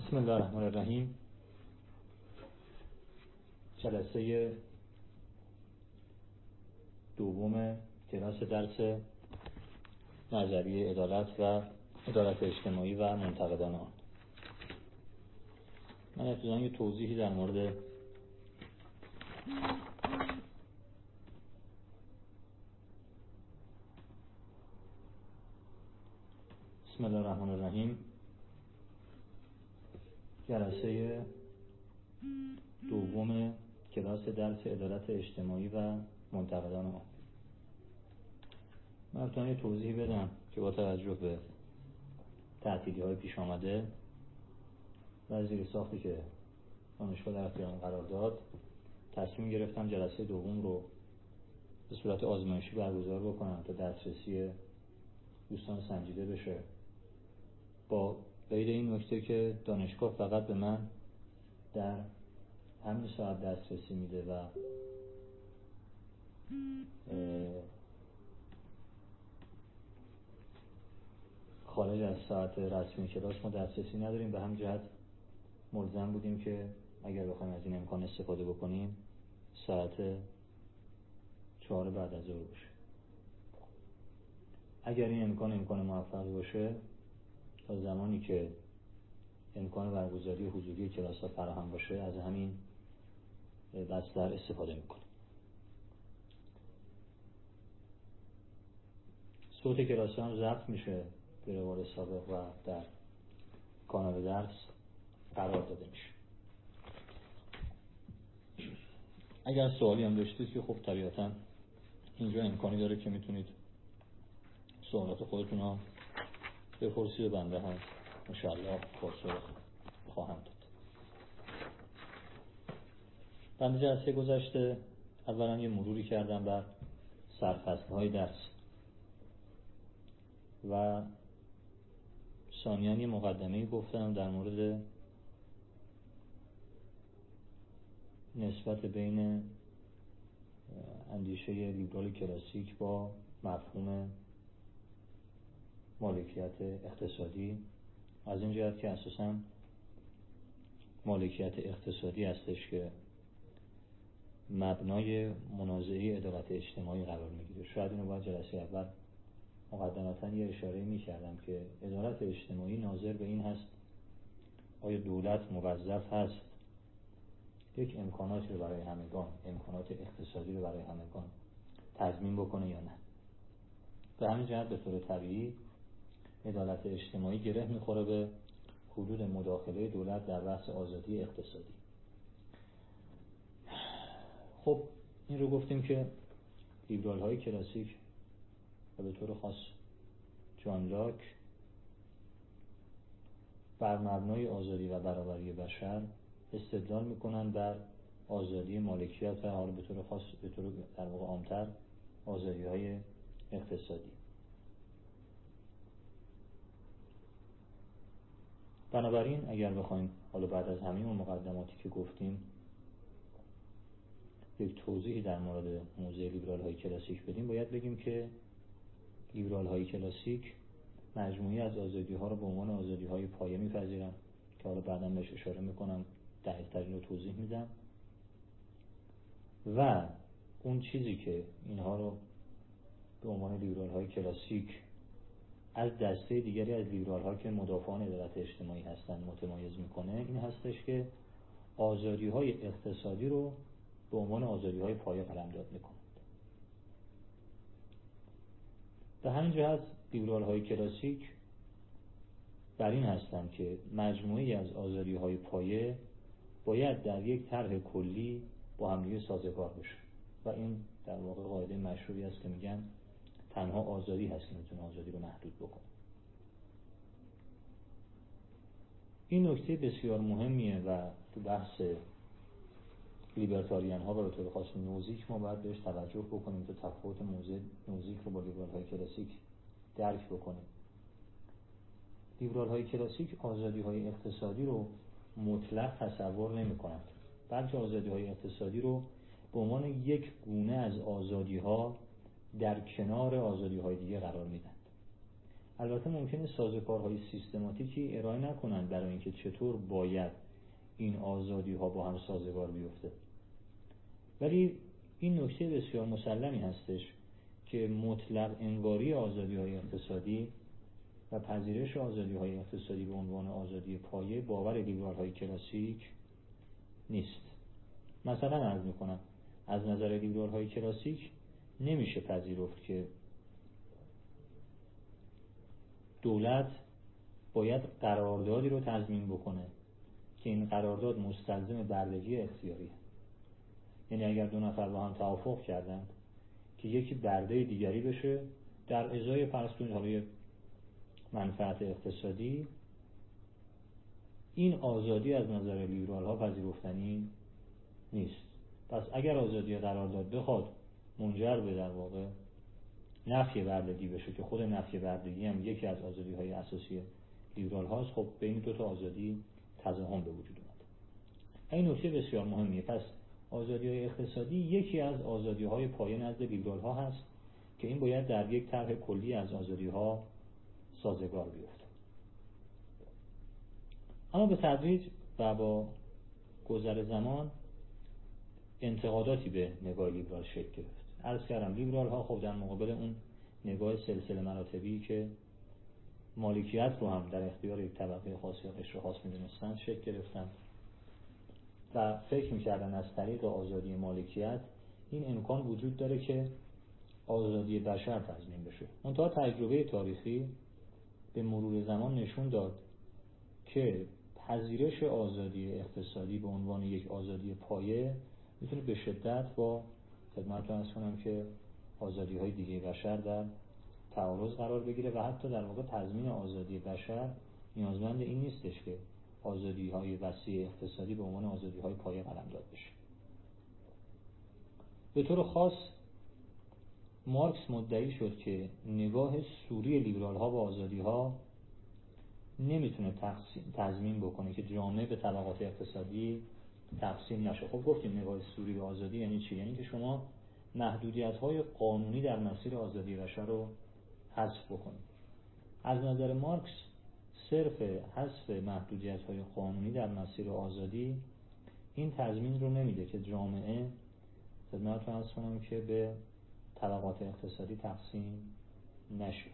بسم الله الرحمن الرحیم. جلسه دوم کلاس درس نظریه عدالت و عدالت اجتماعی و منتقدان آن. من ابتداً یه توضیحی در مورد بسم الله الرحمن الرحیم جلسه دوم کلاس درس عدالت اجتماعی و منتقدان آن. من ابتداً یه توضیحی بدم که با توجه به تعطیلی‌های پیش آمده و زیرساختی که دانشگاه در اختیارم قرار داد، تصمیم گرفتم جلسه دوم رو به صورت آزمایشی برگزار بکنم تا دسترسی دوستان سنجیده بشه، با قید این نکته که دانشگاه فقط به من در همین ساعت دسترسی میده و خارج از ساعت رسمی کلاس ما دسترسی نداریم. به همین جهت ملزم بودیم که اگر بخوایم از این امکان استفاده بکنیم ساعت 4 بعد از ظهر باشه. اگر این امکان موفقی باشه، تا زمانی که امکان برگزاری حضوری کلاس ها فراهم باشه از همین بستر استفاده میکنیم. صوت کلاس هم ضبط میشه به روال سابق و در کانال درس قرار داده میشه. اگر سوالی هم داشتید که خب طبیعتا اینجا امکانی داره که میتونید سوالات خودتون هم بپرسید و بنده هم انشاءالله پاسخ خواهم داد. بنده جلسه گذشته اولا یه مروری کردم بر سرفصل‌های درس و ثانیاً یه مقدمه‌ای گفتم در مورد نسبت بین اندیشه لیبرال کلاسیک با مفهوم مالکیت اقتصادی، از این جهت که اساساً مالکیت اقتصادی هستش که مبنای منازعه عدالت اجتماعی قرار میگیره. شاید اینو باید جلسه اول مقدمتاً یه اشاره میکردم که عدالت اجتماعی ناظر به این هست آیا دولت موظف هست یک امکاناتی رو برای همگان، امکانات اقتصادی رو برای همگان تضمین بکنه یا نه. به همین جهت به طور طبیعی عدالت اجتماعی گره میخوره به حدود مداخله دولت در بحث آزادی اقتصادی. خب این رو گفتیم که لیبرال های کلاسیک و به طور خاص جان لاک بر مبنای آزادی و برابری بشر استدلال میکنن بر آزادی مالکیت و حالا به طور خاص به طور در واقع عامتر آزادی های اقتصادی. بنابراین اگر بخوایم حالا بعد از همین مقدماتی که گفتیم یک توضیحی در مورد موضوع لیبرال های کلاسیک بدیم، باید بگیم که لیبرال های کلاسیک مجموعی از آزادی ها رو به عنوان آزادی های پایه میپذیرن که حالا بعداً بهش اشاره میکنم، دقیق‌تر رو توضیح میدم. و اون چیزی که اینها رو به عنوان لیبرال های کلاسیک از دسته دیگری از لیبرال ها که مدافعان عدالت اجتماعی هستند متمایز میکنه این هستش که آزادی های اقتصادی رو به عنوان آزادی های پایه قلمداد میکنند. به همین جهت لیبرال های کلاسیک بر این هستند که مجموعی از آزادی های پایه باید در یک طرح کلی با همدیگه سازگار بشه و این در واقع قاعده مشهوری است که میگن تنها آزادی هست که میتونه آزادی رو محدود بکنه. این نکته بسیار مهمیه و تو بحث لیبرتاریان ها و به طور خاص نوزیک ما باید بهش توجه بکنیم تا تفاوت موضوع نوزیک رو با لیبرال های کلاسیک درک بکنیم. لیبرال های کلاسیک آزادی های اقتصادی رو مطلق تصور نمی کنند، بلکه آزادی های اقتصادی رو به عنوان یک گونه از آزادی ها در کنار آزادی های دیگه قرار میدن. البته ممکنه سازوکارهای سیستماتیکی ارائه نکنند برای اینکه چطور باید این آزادی ها با هم سازگار بیفته، ولی این نکته بسیار مسلمی هستش که مطلق انگاری آزادی های اقتصادی و پذیرش آزادی های اقتصادی به عنوان آزادی پایه باور لیبرال های کلاسیک نیست. مثلا عرض میکنم از نظر لیبرال های کلاسیک نمیشه پذیرفت که دولت باید قراردادی رو تضمین بکنه که این قرارداد مستلزم بردگی اختیاریه. یعنی اگر دو نفر با هم توافق کردند که یکی برده دیگری بشه در ازای فرض کنید حالا منفعت اقتصادی، این آزادی از نظر لیبرال ها پذیرفتنی نیست. پس اگر آزادی قرارداد بخواد منجر به در واقع نفی بردگی بشه که خود نفی بردگی هم یکی از آزادی های اساسی لیبرال هاست، خب بین دو تا آزادی تضاهم به وجود اومد. این نکته بسیار مهمیه. پس آزادی های اقتصادی یکی از آزادی های پایه نزد لیبرال ها هست که این باید در یک طرح کلی از آزادی ها سازگار بیفته. اما به تدریج و با گذر زمان انتقاداتی به نگاه لیبرال شکل گرفت. عرض کردم لیبرال ها خب در مقابل اون نگاه سلسله مراتبی که مالکیت رو هم در اختیار یک طبقه خاص یا قشر خاص می‌دونستن شکل گرفتن و فکر می‌کردن از طریق آزادی مالکیت این امکان وجود داره که آزادی بشر تضمین بشه. منتها تجربه تاریخی به مرور زمان نشون داد که پذیرش آزادی اقتصادی به عنوان یک آزادی پایه میتونه به شدت با خدمتتون عرض کنم که آزادی های دیگه بشر در تعارض قرار بگیره و حتی در واقع تضمین آزادی بشر نیازمند این نیستش که آزادی های وسیع اقتصادی به عنوان آزادی های پایه قلمداد بشه. به طور خاص مارکس مدعی شد که نگاه سوری لیبرال ها به آزادی ها نمیتونه تضمین بکنه که جامعه به طبقات اقتصادی تقسیم نشه. خب گفتیم نگاه سوری به آزادی یعنی چی؟ یعنی که شما محدودیت های قانونی در مسیر آزادی بشر رو حذف بکنید. از نظر مارکس صرف حذف محدودیت های قانونی در مسیر آزادی این تضمین رو نمیده که جامعه خدمتتون عرض کنم که به طبقات اقتصادی تقسیم نشه.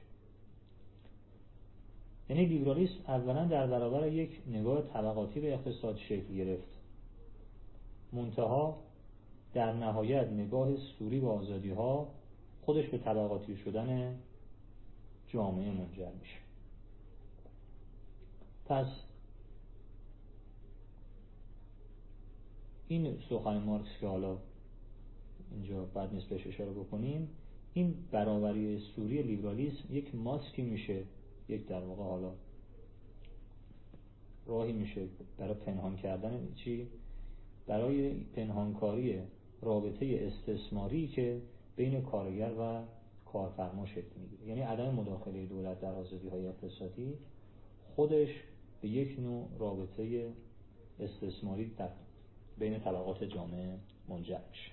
یعنی لیبرالیسم اولا در برابر یک نگاه طبقاتی به اقتصاد شکل گرفت، منتها در نهایت نگاه سوری به آزادی ها خودش به طبقاتی شدن جامعه منجر میشه. پس این سخن مارکس که حالا اینجا بعد نیست بهش اشاره بکنیم، این برابری سوری لیبرالیسم یک ماسکی میشه، یک در واقع حالا راهی میشه برای پنهان کردن چی؟ برای پنهانکاری رابطه استثماری که بین کارگر و کارفرما شکل میگیره. یعنی عدم مداخله دولت در آزادی‌های اقتصادی خودش به یک نوع رابطه استثماری بین طبقات جامعه منجر میشه.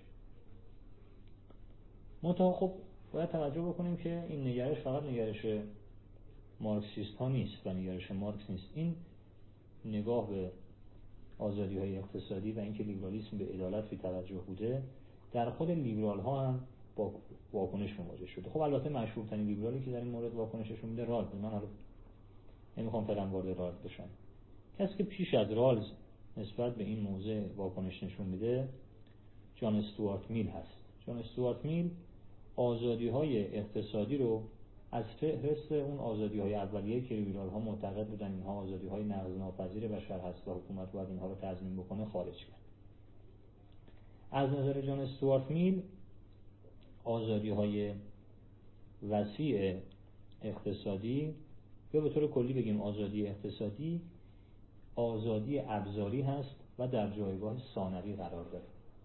منتها خب باید توجه بکنیم که این نگرش فقط نگرش مارکسیست ها نیست و نگرش مارکس نیست. این نگاه به آزادی های اقتصادی و اینکه لیبرالیسم به عدالت بی توجه بوده در خود لیبرال ها هم با واکنش مواجه شده. خب البته مشهورترین لیبرالی که در این مورد واکنششون میده رالز. من حالا نمیخوام فعلا وارد رالز بشم. کسی که پیش از رالز نسبت به این موضوع واکنش نشون میده جان استوارت میل هست. جان استوارت میل آزادی های اقتصادی رو از فهرست اون آزادی های اولیه که لیبرال ها معتقد بودن اینها آزادی های نقض‌ناپذیر بشر هست و حکومت باید اینها رو تضمین بکنه خارج کرد. از نظر جان استوارت میل آزادی های وسیع اقتصادی یا به طور کلی بگیم آزادی اقتصادی آزادی ابزاری هست و در جایگاه ثانوی قرار داره.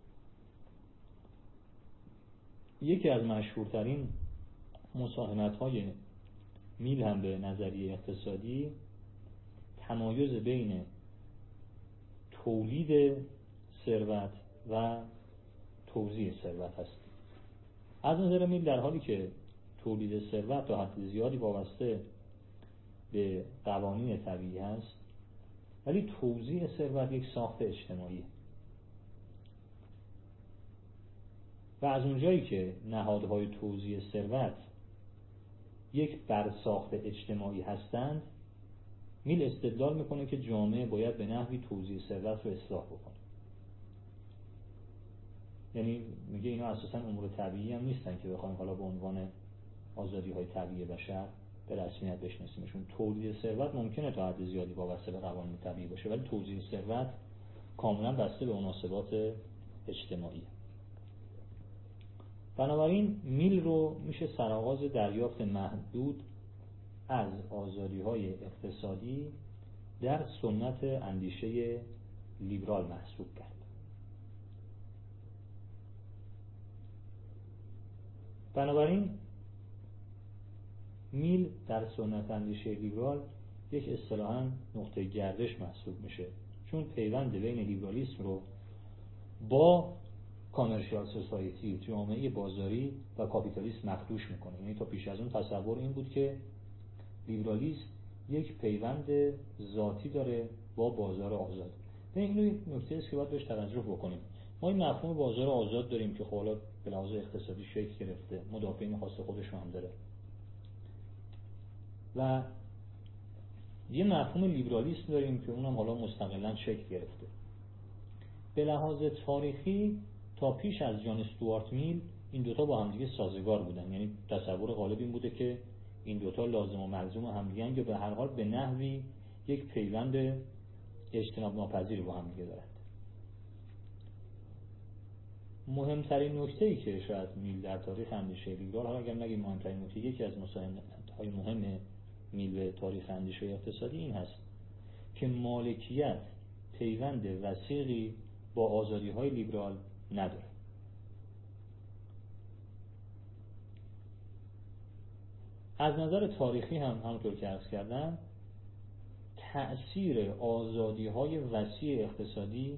یکی از مشهورترین مساهمت‌های میل هم به نظریه اقتصادی تمایز بین تولید ثروت و توزیع ثروت هست. از نظر میل در حالی که تولید ثروت تا حد زیادی وابسته به قوانین طبیعی هست، ولی توزیع ثروت یک ساخت اجتماعی و از اونجایی که نهادهای توزیع ثروت یک برساخت اجتماعی هستند، میل استدلال میکنه که جامعه باید به نحوی توزیع ثروت رو اصلاح بکنه. یعنی میگه اینا اساساً امور طبیعی هم نیستن که بخوایم حالا به عنوان آزادی‌های طبیعی بشر به رسمیت بشناسیمشون. تولید ثروت ممکنه تا حد زیادی وابسته به قوانین طبیعی باشه، ولی توزیع ثروت کاملا بسته به مناسبات اجتماعی. بنابراین میل رو میشه سرآغاز دریافت محدود از آزادی‌های اقتصادی در سنت اندیشه لیبرال محسوب کرد. بنابراین میل در سنت اندیشه لیبرال یک اصطلاحاً نقطه گردش محسوب میشه، چون پیوند بین لیبرالیسم رو با کامرشیال سوسایتی، جامعه بازاری و کاپیتالیسم مخدوش میکنه. یعنی تا پیش از اون تصور این بود که لیبرالیسم یک پیوند ذاتی داره با بازار آزاد. این یک نکته است که باید بهش توجه بکنیم. ما این مفهوم بازار آزاد داریم که خب حالا به لحاظ اقتصادی شکل گرفته، مدافعین خاص خودش رو هم داره، و یه مفهوم لیبرالیسم داریم که اونم حالا مستقلاً شکل گرفته. به لحاظ تاریخی تا پیش از جان استوارت میل این دوتا با همدیگه سازگار بودن. یعنی تصور غالب این بوده که این دوتا لازم و ملزوم همدیگه‌اند یا به هر حال به نحوی یک پیوند اجتناب ناپذیر با همدیگه دارند. مهمترین نکته‌ای که شاید میل در تاریخ اندیشه لیبرال، حالا اگر نگیم مهمترین نکته، یکی از مساهمت‌های مهم میل به تاریخ اندیشه اقتصادی این هست که مالکیت پیوند وثیقی با آزادی‌های لیبرال نداره. از نظر تاریخی هم همونطور که عرض کردم، تأثیر آزادی‌های وسیع اقتصادی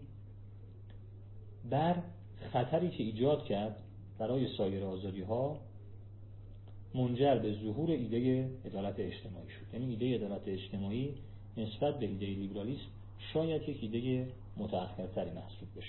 بر خطری که ایجاد کرد برای سایر آزادی‌ها منجر به ظهور ایده عدالت اجتماعی شد. یعنی ایده عدالت اجتماعی نسبت به ایده لیبرالیسم شاید یک ایده متأخرتری محسوب بشه.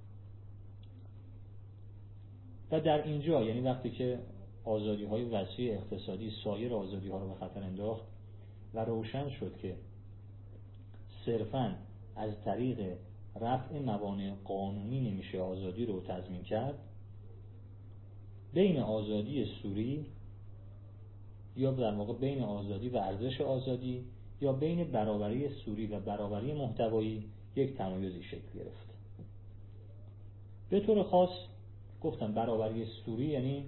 و در اینجا، یعنی وقتی که آزادی‌های وسیع اقتصادی سایر آزادی‌ها رو به خطر انداخت و روشن شد که صرفاً از طریق رفع موانع قانونی نمیشه آزادی رو تضمین کرد، بین آزادی سوری یا در واقع بین آزادی و ارزش آزادی یا بین برابری سوری و برابری محتوایی یک تمایزی شکل گرفت. به طور خاص گفتم برابری سوری یعنی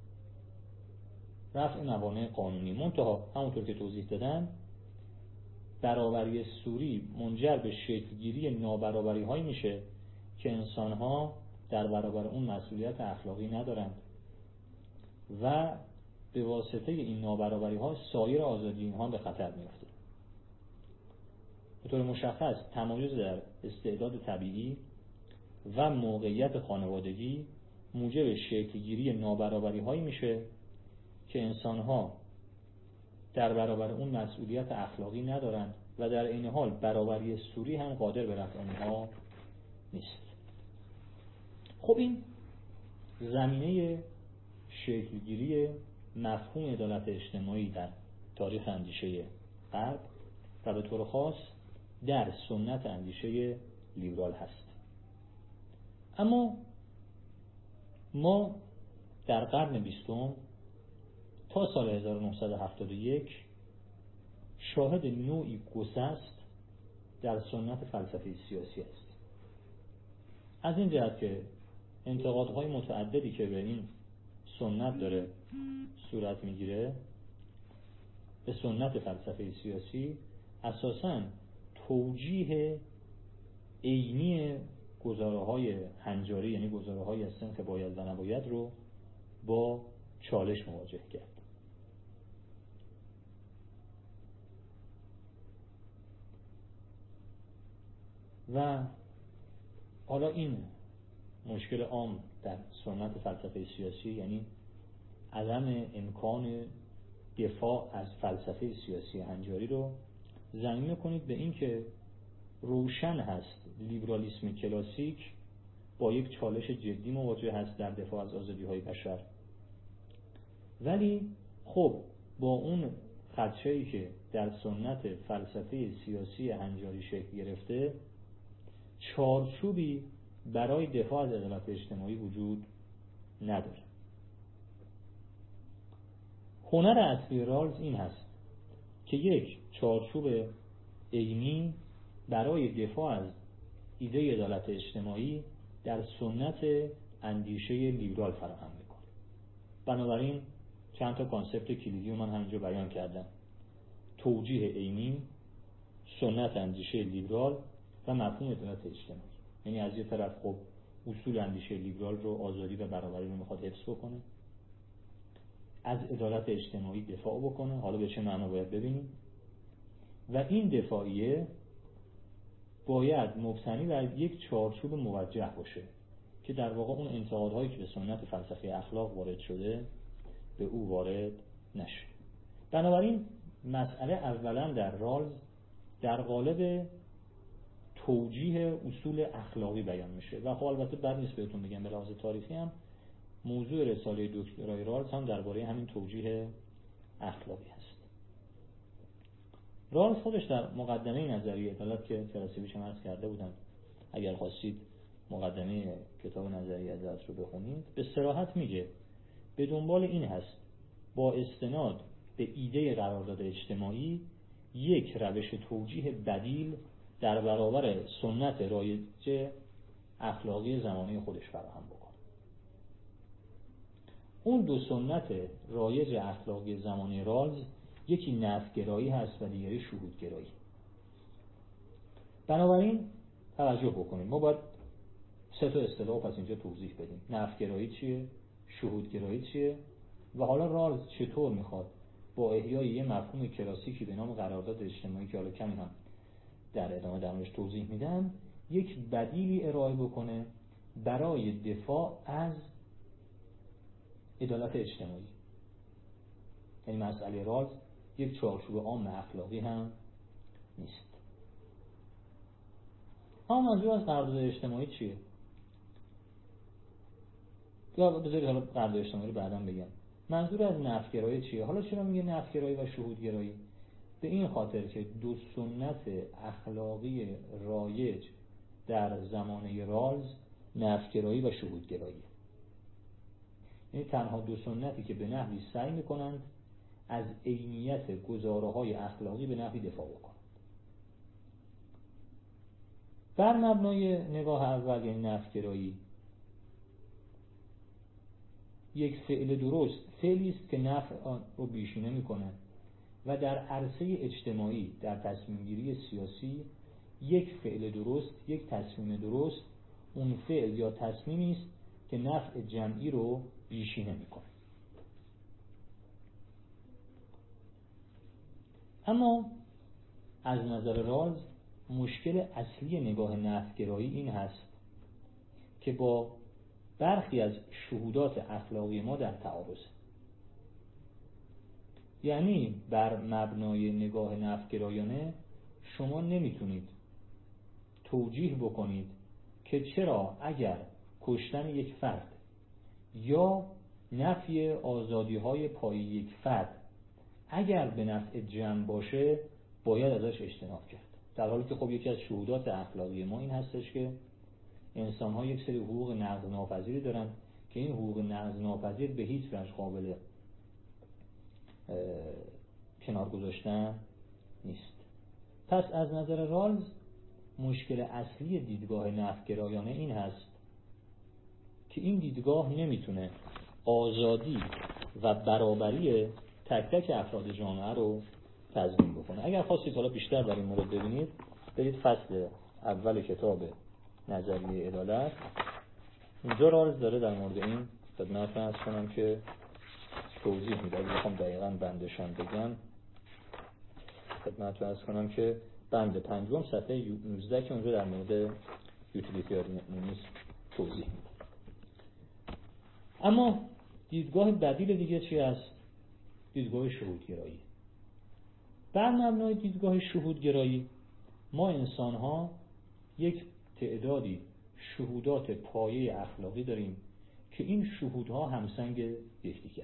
رفع موانع قانونی، منتها همونطور که توضیح دادم برابری سوری منجر به شکلگیری نابرابری هایی میشه که انسان ها در برابر اون مسئولیت اخلاقی ندارند و به واسطه این نابرابری ها سایر آزادی اینها به خطر میفته. به طور مشخص تمایز در استعداد طبیعی و موقعیت خانوادگی موجب شکلگیری نابرابری هایی میشه که انسان ها در برابر اون مسئولیت اخلاقی ندارند و در این حال برابری سوری هم قادر به رفع اونها نیست. خب این زمینه شکلگیری مفهوم عدالت اجتماعی در تاریخ اندیشه غرب و به طور خاص در سنت اندیشه لیبرال هست. اما ما در قرن 20 تا سال 1971 شاهد نوعی گسست در سنت فلسفه سیاسی است. از این جهت که انتقادهای متعددی که به این سنت داره صورت میگیره، به سنت فلسفه سیاسی، اساساً توجیه عینی گزاره‌های هنجاری، یعنی گزاره‌های از سنخ باید و نباید رو با چالش مواجه کرد. و حالا این مشکل عام در سنت فلسفه سیاسی، یعنی عدم امکان دفاع از فلسفه سیاسی هنجاری رو ضمیمه کنید به این که روشن هست لیبرالیسم کلاسیک با یک چالش جدی مواجه هست در دفاع از آزادی‌های بشر، ولی خب با اون خدشه‌ای که در سنت فلسفه سیاسی هنجاری شکل گرفته، چارچوبی برای دفاع از عدالت اجتماعی وجود نداره. هنر اصلی رالز این هست که یک چارچوب علمی برای دفاع از ایده عدالت اجتماعی در سنت اندیشه لیبرال فراهم میکنه. بنابراین چند تا کانسپت کلیدی من همینجا بیان کردم: توجیه علمی، سنت اندیشه لیبرال و مفهوم عدالت اجتماعی. یعنی از یه طرف خب اصول اندیشه لیبرال رو، آزادی و برابری رو میخواد حفظ بکنه، از عدالت اجتماعی دفاع بکنه، حالا به چه معنا باید ببینیم، و این دفاعیه باید مبتنی بر یک چارچوب موجه باشه که در واقع اون انتقادهایی که به سنت فلسفه اخلاق وارد شده به او وارد نشه. بنابراین مسئله اولا در رالز در قالب توجیه اصول اخلاقی بیان میشه و خب البته بد نیست بهتون بگم به لحاظ تاریخی هم موضوع رساله دکترای رالز هم درباره همین توجیه اخلاقی هست. رالز خودش در مقدمه نظریه عدالت که جلسه پیش عرض کرده بودم، اگر خواستید مقدمه کتاب نظریه عدالت رو بخونید، به صراحت میگه به دنبال این هست با استناد به ایده قرارداد اجتماعی یک روش توجیه بدیل در برابر سنت رایج اخلاقی زمانه خودش فراهم بکنه. اون دو سنت رایج اخلاقی زمانه رالز یکی نفی‌گرایی هست و دیگری شهودگرایی. بنابراین توجه بکنید، ما باید سه تا اصطلاح پس اینجا توضیح بدیم: نفی‌گرایی چیه، شهودگرایی چیه، و حالا رالز چطور میخواد با احیای یه مفهوم کلاسیکی به نام قرارداد اجتماعی که حالا کمی هم در ادامه درمونش توضیح میدم یک بدیلی ارائه بکنه برای دفاع از عدالت اجتماعی. یعنی مسئله رالز یک چارچوب عام اخلاقی هم نیست. اما منظور از قرارداد اجتماعی چیه؟ یا بذارید حالا قرارداد اجتماعی رو بعداً بگم. منظور از نفی‌گرایی چیه؟ حالا چرا میگه نفی‌گرایی و شهودگرایی؟ به این خاطر که دو سنت اخلاقی رایج در زمانه رالز نفی‌گرایی و شهودگرایی، یعنی تنها دو سنتی که به نحوی سعی میکنند از عینیت گزاره‌های اخلاقی به نحوی دفاع بکنند. بر مبنای نگاه اول یعنی نفی‌گرایی، یک فعل درست فعلی است که نفع آن رو بیشینه میکنه و در عرصه اجتماعی در تصمیم گیری سیاسی یک فعل درست، یک تصمیم درست اون فعل یا تصمیمی است که نفع جمعی رو بیشینه میکنه. اما از نظر رالز مشکل اصلی نگاه نفی‌گرایی این هست که با برخی از شهودات اخلاقی ما در تعارض. یعنی بر مبنای نگاه نفی‌گرایانه شما نمیتونید توجیه بکنید که چرا اگر کشتن یک فرد یا نفی آزادی‌های پای یک فرد اگر به نفع جمع باشه باید ازش اجتناب کرد، در حالی که خب یکی از شهودات اخلاقی ما این هستش که انسان‌ها یک سری حقوق نقض‌ناپذیری دارن که این حقوق نقض‌ناپذیر به هیچ وجه قابل کنار گذاشتن نیست. پس از نظر رالز مشکل اصلی دیدگاه نفی‌گرایانه این هست که این دیدگاه نمیتونه آزادی و برابری تک تک افراد جامعه رو تضمین بکنه. اگر خواستید حالا بیشتر در این مورد ببینید برید فصل اول کتاب نظریه عدالت، اینجا رالز داره در مورد این خدمتتون عرض کنم که توضیح میده. اگه بخوام دقیقاً بندشان بگم خدمتتون عرض کنم که بند 5 صفحه 19 که اونجا در مورد یوتیلیتاریانیسم توضیح میده. اما دیدگاه بدیل دیگه چی است؟ دیدگاه شهودگرایی. بر مبنای دیدگاه شهودگرایی ما انسان‌ها یک تعدادی شهودات پایه اخلاقی داریم که این شهودها همسنگ یکدیگر.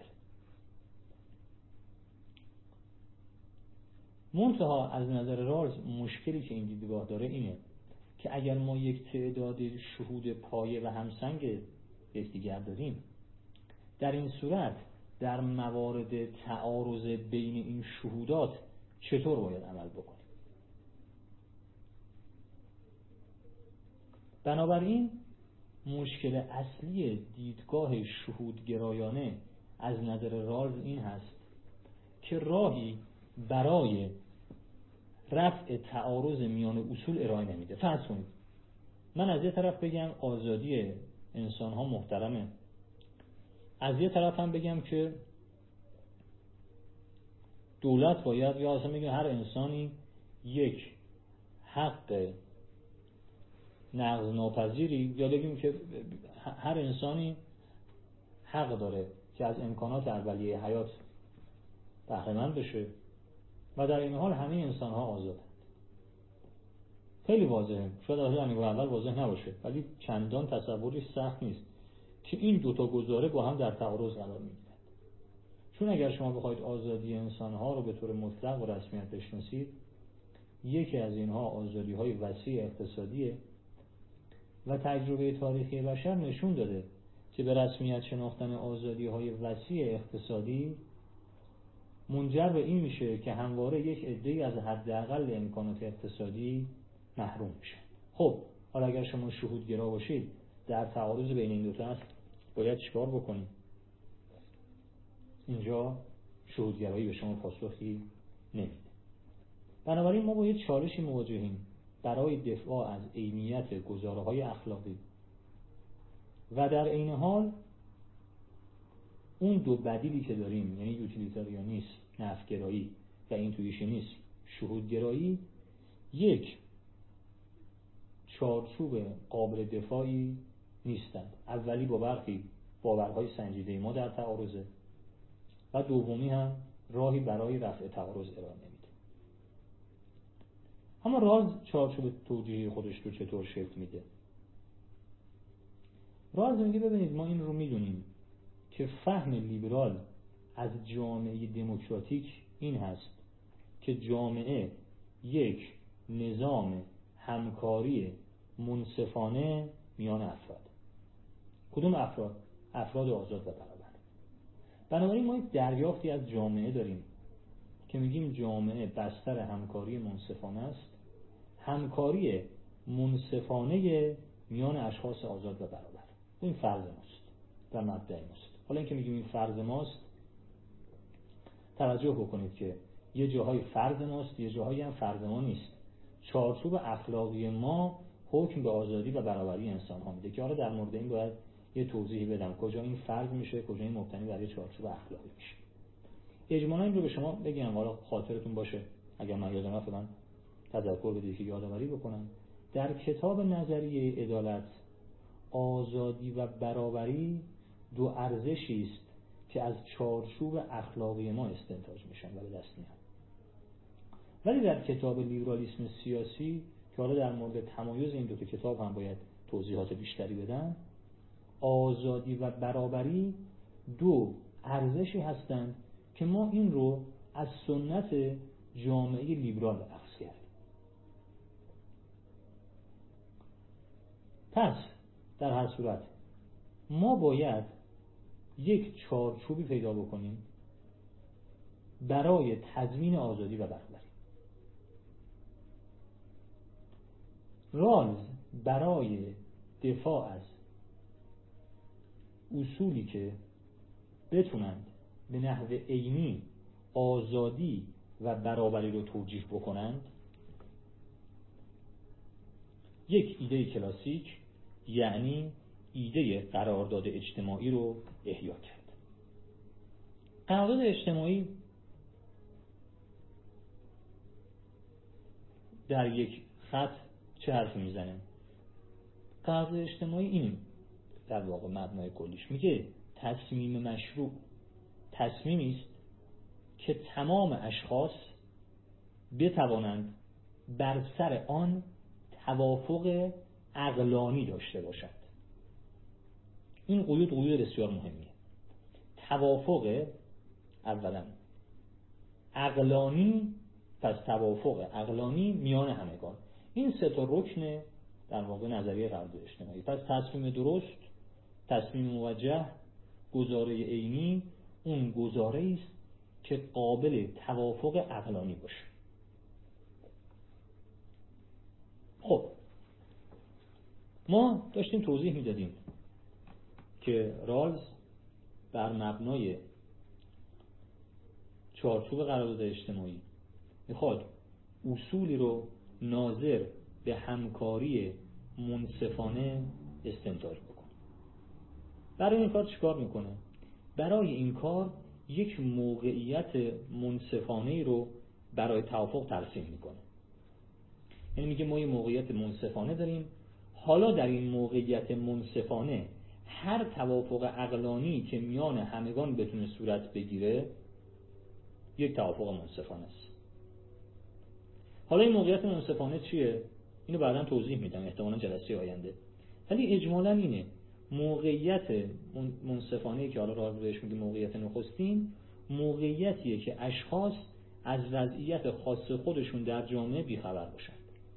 منتها از نظر رالز مشکلی که این دیدگاه داره اینه که اگر ما یک تعداد شهود پایه و همسنگ یکدیگر داریم، در این صورت در موارد تعارض بین این شهودات چطور باید عمل بکنیم؟ بنابراین مشکل اصلی دیدگاه شهودگرایانه از نظر رالز این هست که راهی برای رفع تعارض میان اصول ارائه نمیده. فرض کنید من از یه طرف بگم آزادی انسان ها محترمه، از یه طرف هم بگم که دولت باید، یا اصلا بگم هر انسانی یک حق نقض ناپذیری، یا بگیم که هر انسانی حق داره که از امکانات اولیه حیات بهره مند بشه و در این حال همه انسان ها آزادند. خیلی واضحه، شاید در نگاه اول واضح نباشه ولی چندان تصوری سخت نیست که این دوتا گزاره با هم در تعارض قرار میگیرند. چون اگر شما بخواید آزادی انسان ها رو به طور مطلق و رسمیت بشناسید، یکی از اینها آزادی های وسیع اقتصادیه و تجربه تاریخی بشر نشون داده که به رسمیت شناختن آزادی های وسیع اقتصادی منجر به این میشه که همواره یک عده‌ای از حداقل امکانات اقتصادی محروم میشه. خب حالا اگر شما شهودگرا باشید، در تعارض بین این دوتا هست، باید چیکار بکنید؟ اینجا شهودگرایی به شما پاسخی نمیده. بنابراین ما با یه چالشی مواجهیم برای دفاع از عینیت گزاره‌های اخلاقی و در عین حال اون دو بدیلی که داریم، یعنی یوتیلیتاریانیسم، نفع‌گرایی و اینتویشنیسم، شهودگرایی، یک چارچوب قابل دفاعی نیستند. اولی با برخی باورهای سنجیده ما در تعارضه و دومی هم راهی برای رفع تعارض ارائه نمیده. اما راز چارچوب توجیهی خودش رو چطور شکل میده؟ راز میگه ببینید ما این رو میدونیم که فهم لیبرال از جامعه دموکراتیک این هست که جامعه یک نظام همکاری منصفانه میان افراد. کدوم افراد؟ افراد آزاد و برابر. بنابراین ما یک دریافتی از جامعه داریم که میگیم جامعه بستر همکاری منصفانه است، همکاری منصفانه میان اشخاص آزاد و برابر. این فرض ماست و مبدأ ماست. حالا اینکه میگیم این فرض ماست، توجه بکنید که یه جاهای فرض ماست، یه جاهایی هم فرض ما نیست. چارچوب اخلاقی ما حکم به آزادی و برابری انسان ها میده که حالا در مورد این باید یه توضیحی بدم، کجا این فرض میشه، کجا این مبتنی بر چارچوب اخلاقی میشه. اجمالا این رو به شما بگم، حالا خاطرتون باشه اگر من یادم رفت من تذکر بدید که یادآوری بکنم. در کتاب نظریه عدالت، آزادی و برابری دو ارزشی است که از چارچوب اخلاقی ما استنتاج میشن و به دست میان. ولی در کتاب لیبرالیسم سیاسی که حالا در مورد تمایز این دو تا کتاب هم باید توضیحات بیشتری بدم، آزادی و برابری دو ارزشی هستند که ما این رو از سنت جامعه لیبرال اخذ کردیم. پس در هر صورت ما باید یک چارچوبی پیدا بکنیم برای تضمین آزادی و برابری. رالز برای دفاع از اصولی که بتونند به نحو عینی آزادی و برابری رو توجیه بکنند، یک ایده کلاسیک یعنی ایده قرارداد اجتماعی رو احیا کرد. قرارداد اجتماعی در یک خط چه حرفی میزنه؟ قرارداد اجتماعی این در واقع مبنای کلیش میگه تصمیم مشروع تصمیمی است که تمام اشخاص بتوانند بر سر آن توافق عقلانی داشته باشند. این قیود بسیار مهمیه. توافق اولا عقلانی، پس توافق عقلانی میان همگان. این سه تا رکن در واقع نظریه قرارداد اجتماعی. پس تصمیم درست، تصمیم موجه، گزاره عینی، اون گزاره است که قابل توافق عقلانی باشه. خب ما داشتیم توضیح میدادیم که رالز بر مبنای چارچوب قرارداد اجتماعی میخواد اصولی رو ناظر به همکاری منصفانه استنتاج بکنه. برای این کار چیکار میکنه؟ برای این کار یک موقعیت منصفانه رو برای توافق ترسیم میکنه. یعنی میگه ما یه موقعیت منصفانه داریم، حالا در این موقعیت منصفانه هر توافق عقلانی که میان همگان بتونه صورت بگیره یک توافق منصفانه است. حالا این موقعیت منصفانه چیه؟ اینو بعداً توضیح میدم احتمالاً جلسه آینده. ولی اجمالاً اینه موقعیت منصفانه که حالا راه بهش میگه موقعیت نخستین، موقعیتیه که اشخاص از وضعیت خاص خودشون در جامعه بیخبر باشن.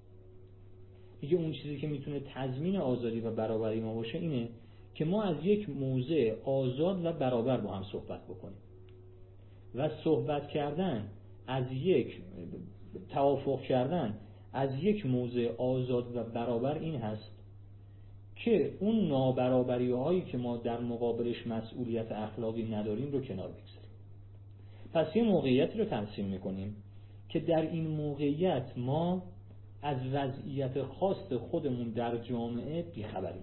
میگه اون چیزی که میتونه تضمین آزادی و برابری ما باشه اینه که ما از یک موضع آزاد و برابر با هم صحبت بکنیم و صحبت کردن از یک توافق کردن از یک موضع آزاد و برابر این هست که اون نابرابری هایی که ما در مقابلش مسئولیت اخلاقی نداریم رو کنار بگذاریم. پس یه موقعیتی رو ترسیم میکنیم که در این موقعیت ما از وضعیت خاص خودمون در جامعه بیخبریم.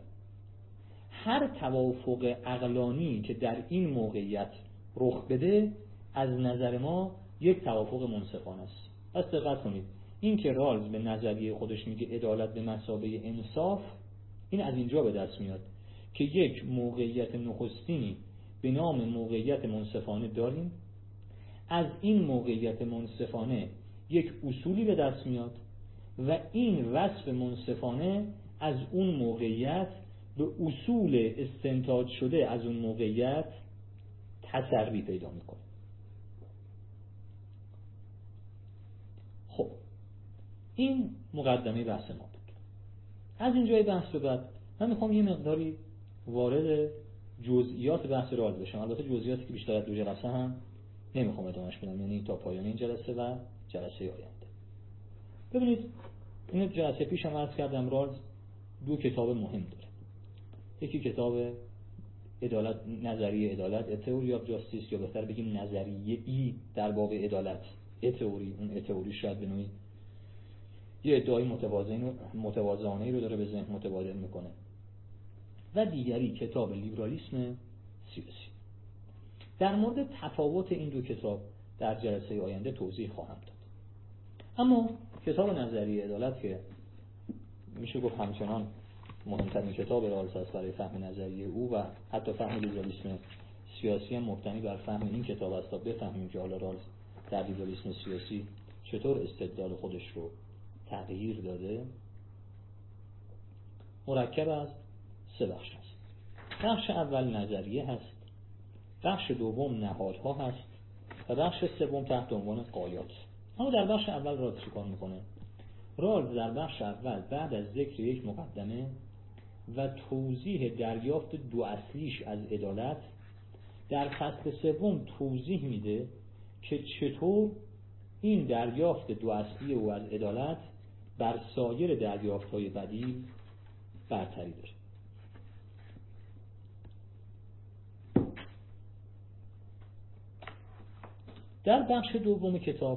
هر توافق عقلانی که در این موقعیت رخ بده از نظر ما یک توافق منصفانه است. پس دقت کنید، این که رالز به نظریه خودش میگه عدالت به مثابه انصاف، این از اینجا به دست میاد که یک موقعیت نخستینی به نام موقعیت منصفانه داریم، از این موقعیت منصفانه یک اصولی به دست میاد و این وصف منصفانه از اون موقعیت به اصول استنتاج شده از اون موقعیت تسری پیدا میکنه. خب این مقدمه بحث ما بود. از اینجای بحث به بعد من میخوام یه مقداری وارد جزئیات بحث رالز بشم. البته جزئیاتی که بیشتر از 2 جلسه هم نمیخوام ادامهش بدم، یعنی تا پایان این جلسه و جلسه آینده. ببینید این جلسه پیش هم عرض کردم رالز 2 کتاب مهم داره. یکی کتاب عدالت، نظریه عدالت، تئوری آف جاستیس، یا بهتر بگیم نظریه ای در باب عدالت، تئوری. اون تئوری شاید به نوعی یه ادعای متوازنه‌ای رو داره به ذهن متبادر میکنه. و دیگری کتاب لیبرالیسم سیاسی. در مورد تفاوت این 2 کتاب در جلسه آینده توضیح خواهم داد. اما کتاب نظریه عدالت که میشه گفت همچنان مهمترین کتاب رالز است برای فهم نظریه او و حتی فهم لیبرالیسم سیاسی هم مبتنی بر فهم این کتاب است تا بفهمیم که حالا رالز در لیبرالیسم سیاسی چطور استدلال خودش رو تغییر داده، مرکب از 3 بخش است. بخش اول نظریه هست، بخش دوم نهادها هست و بخش سوم تحت عنوان غایات. اما در بخش اول رالز چیکار میکنه؟ رالز در بخش اول بعد از ذکر یک مقدمه و توضیح دریافت 2 اصلیش از عدالت، در فصل سوم توضیح میده که چطور این دریافت 2 اصلی او از عدالت بر سایر دریافت‌های بدیل برتری داره. در بخش دوم کتاب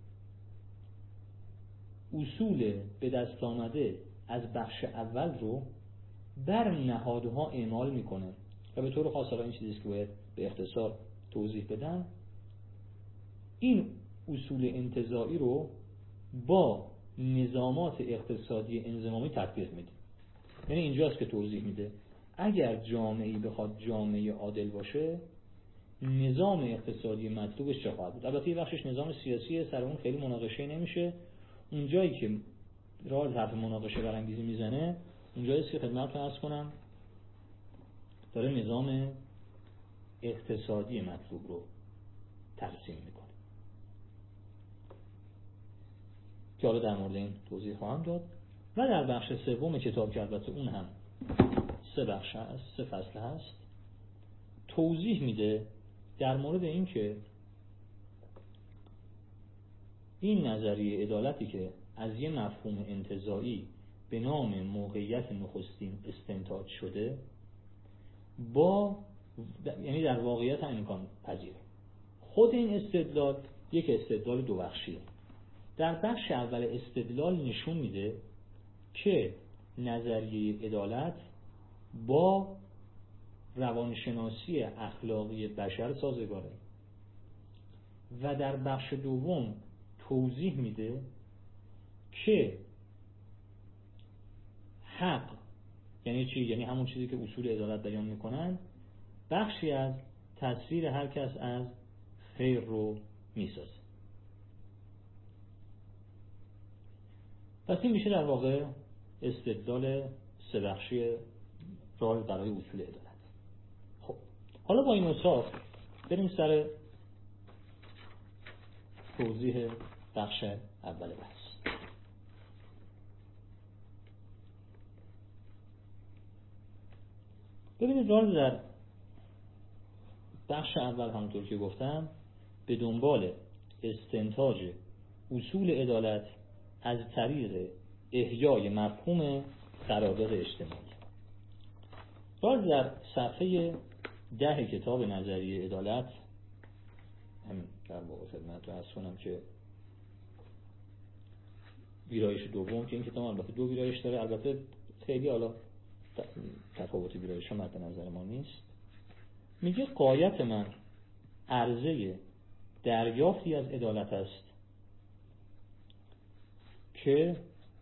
اصول به دست آمده از بخش اول رو بر نهادها اعمال میکنه و به طور خاص این چیزی که باید به اختصار توضیح بدم، این اصول انتزاعی رو با نظامات اقتصادی انضمامی تطبیق میده. یعنی اینجاست که توضیح میده اگر جامعه‌ای بخواد جامعه عادل باشه، نظام اقتصادی مطلوبش چه خواهد بود. البته یه بخشش نظام سیاسیه، سر اون خیلی مناقشه نمیشه. اون جایی که رالز حرف مناقشه برانگیزی میزنه اونجاییست که خدمتتون عرض کنم داره نظام اقتصادی مطلوب رو ترسیم میکنه که حالا در مورد این توضیح خواهم داد. و در بخش سوم کتاب که البته اون هم 3 بخش هست، 3 فصل هست، توضیح میده در مورد این که این نظریه عدالتی که از یه مفهوم انتزاعی به نام موقعیت نخستین استنتاج شده یعنی در واقعیت امکان پذیره. خود این استدلال یک استدلال 2 بخشیه. در بخش اول استدلال نشون میده که نظریه عدالت با روانشناسی اخلاقی بشر سازگاره و در بخش دوم توضیح میده که حق یعنی چی؟ یعنی همون چیزی که اصول عدالت بیان میکنن بخشی از تصویر هر کس از خیر رو میسازه. پس این میشه در واقع استدلال 3 بخشی رالز برای اصول عدالت. خب حالا با این اوصاف بریم سر توضیح بخش اول بحث. ببینید رالز در بخش اول همونطور که گفتم به دنبال استنتاج اصول عدالت از طریق احیای مفهوم قرارداد اجتماعی. رالز در صفحه 10 کتاب نظریه عدالت همین در واقع خدمتتون عرض کنم که ویرایش دوم که این کتاب البته 2 ویرایش داره، البته خیلی حالا تفاوت ویرایش ها مد نظر ما نیست، میگه غایت من عرضه دریافتی از عدالت است که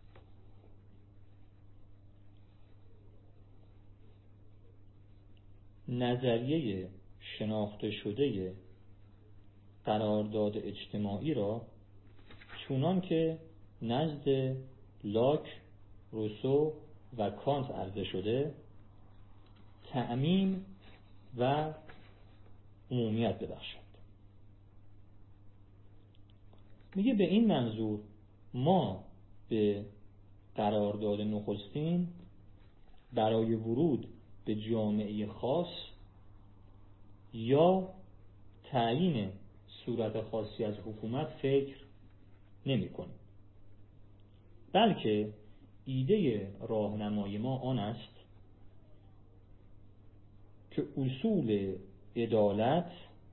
نظریه شناخته شده قرارداد اجتماعی را چونان که نزد لاک، روسو و کانت عرضه شده تعمیم و عمومیت ببخشد. میگه به این منظور ما به قرارداد نخستین برای ورود به جامعه خاص یا تعیین صورت خاصی از حکومت فکر نمی کنیم، بلکه ایده راهنمای ما آن است که اصول عدالت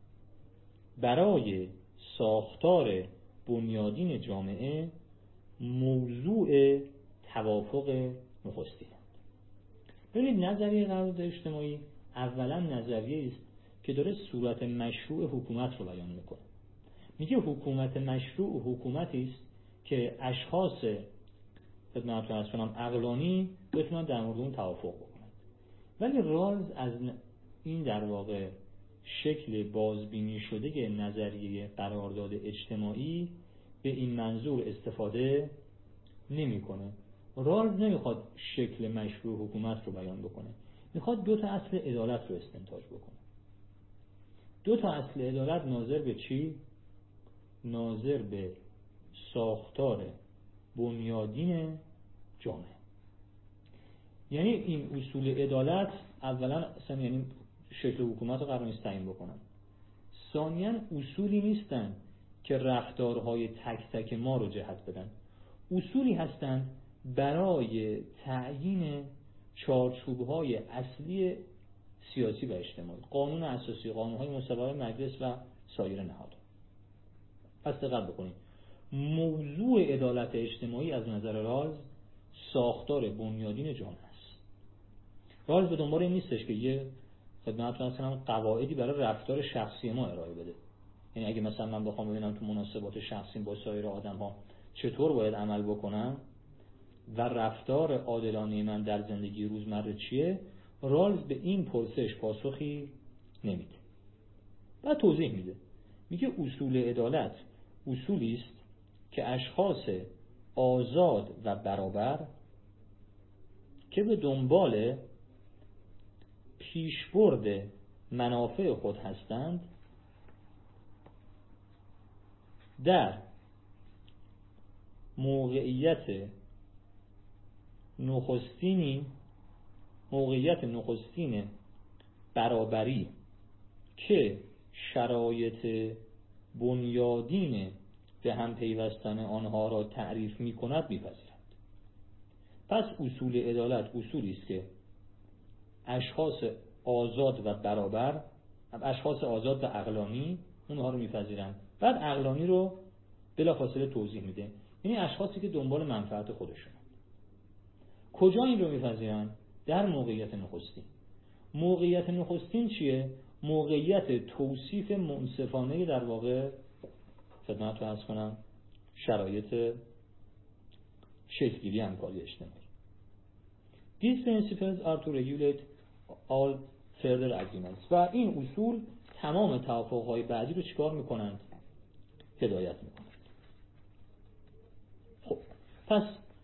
برای ساختار بنیادین جامعه موضوع توافق نخستینند. ببینید نظریه قرارداد اجتماعی اولا نظریه است که داره صورت مشروع حکومت رو بیان میکنه. میگه حکومت مشروع حکومتی است که اشخاص خدمتتون عرض کنم عقلانی بتونن در مورد اون توافق بکنن. ولی رالز از این در واقع شکل بازبینی شده نظریه قرارداد اجتماعی به این منظور استفاده نمیکنه. رالز نمیخواد شکل مشروع حکومت رو بیان بکنه، میخواد 2 تا اصل عدالت رو استنتاج بکنه. 2 تا اصل عدالت ناظر به چی؟ ناظر به ساختار بنیادین جامعه. یعنی این اصول عدالت اولا اصلا یعنی شکل حکومت رو قرار نیست تعیین بکنن. ثانیاً اصولی نیستن که رفتارهای تک تک ما رو جهت بدن. اصولی هستن برای تعیین چارچوب‌های اصلی سیاسی و اجتماعی، قانون اساسی، قانون‌های مصوبه مجلس و سایر نهادها. پس دقت بکنید، موضوع عدالت اجتماعی از نظر رالز ساختار بنیادین جامعه است. رالز به دنبال این نیستش که یه خدمتتون اصلا قواعدی برای رفتار شخصی ما ارائه بده. یعنی اگه مثلا من بخوام ببینم تو مناسبات شخصی با سایر آدم‌ها چطور باید عمل بکنم و رفتار عادلانه من در زندگی روزمره چیه، رالز به این پرسش پاسخی نمیده. بعد توضیح میده، میگه اصول عدالت اصولی است که اشخاص آزاد و برابر که به دنبال پیشبرد منافع خود هستند در موقعیت نخستین برابری که شرایط بنیادین به هم پیوستن آنها را تعریف می کند می‌پذیرند. پس اصول عدالت اصولی است که اشخاص آزاد و برابر، اشخاص آزاد و عقلانی اونها رو می‌پذیرند. بعد عقلانی رو بلافاصله توضیح میده، یعنی اشخاصی که دنبال منفعت خودشون. کجا این رو می‌پذیرند؟ در موقعیت نخستین. موقعیت نخستین چیه؟ موقعیت توصیف منصفانه در واقع خدمت رو عرض کنم شرایط شکل‌گیری همکاری اجتماعی. These principles are to regulate all further agreements. و این اصول تمام توافق‌های بعدی رو چیکار میکنند؟ هدایت میکنند. خب پس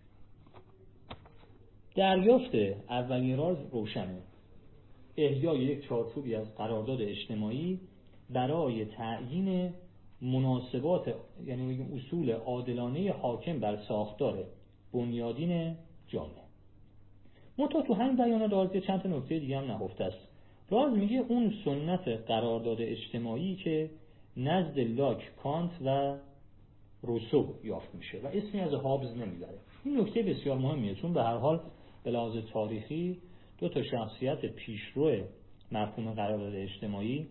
دریافت اولیه راز روشنه. احیای یک چارچوبی از قرارداد اجتماعی برای تعیین مناسبات، یعنی اصول عادلانه حاکم بر ساختار بنیادین جامعه. منتها تو همین بیان راز چند تا نکته دیگه هم نهفته است. راز میگه اون سنت قرارداد اجتماعی که نزد لاک، کانت و روسو یافت میشه و اسمی از هابز نمیبره. این نکته بسیار مهمیه، چون به هر حال به لحاظ تاریخی دو تا شخصیت پیشرو مفهوم قرارداد اجتماعی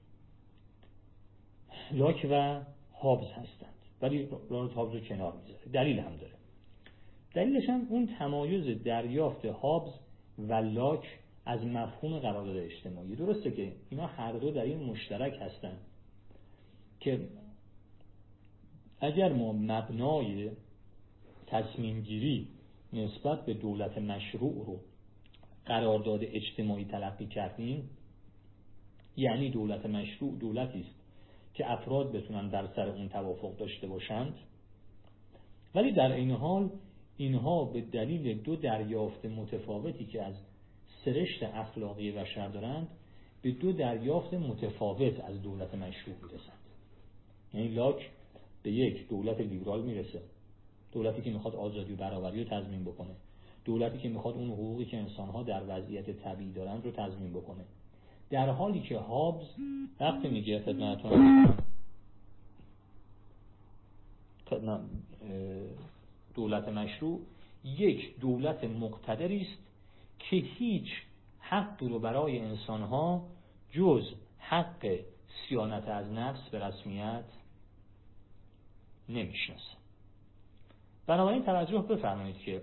لاک و هابز هستند، ولی رالز هابز رو کنار میذاره. دلیل هم داره. دلیلش هم اون تمایز دریافت هابز و لاک از مفهوم قرارداد اجتماعی. درسته که اینا هر دو در این مشترک هستند که اگر ما مبنای تصمیم گیری نسبت به دولت مشروع رو قرارداد اجتماعی تلقی کردیم، یعنی دولت مشروع دولتی است که افراد بتونن بر سر اون توافق داشته باشند، ولی در این حال اینها به دلیل دو دریافت متفاوتی که از سرشت اخلاقی بشر دارند به دو دریافت متفاوت از دولت مشروع میرسند. یعنی لاک به یک دولت لیبرال میرسه، دولتی که میخواد آزادی و برابری رو تضمین بکنه، دولتی که میخواد اون حقوقی که انسانها در وضعیت طبیعی دارند رو تضمین بکنه، در حالی که هابز وقتی میگه خدمتتون دولت مشروع یک دولت مقتدری است که هیچ حقی رو برای انسانها جز حق صیانت از نفس به رسمیت نمیشناسه. بنابراین توجه بفرمایید که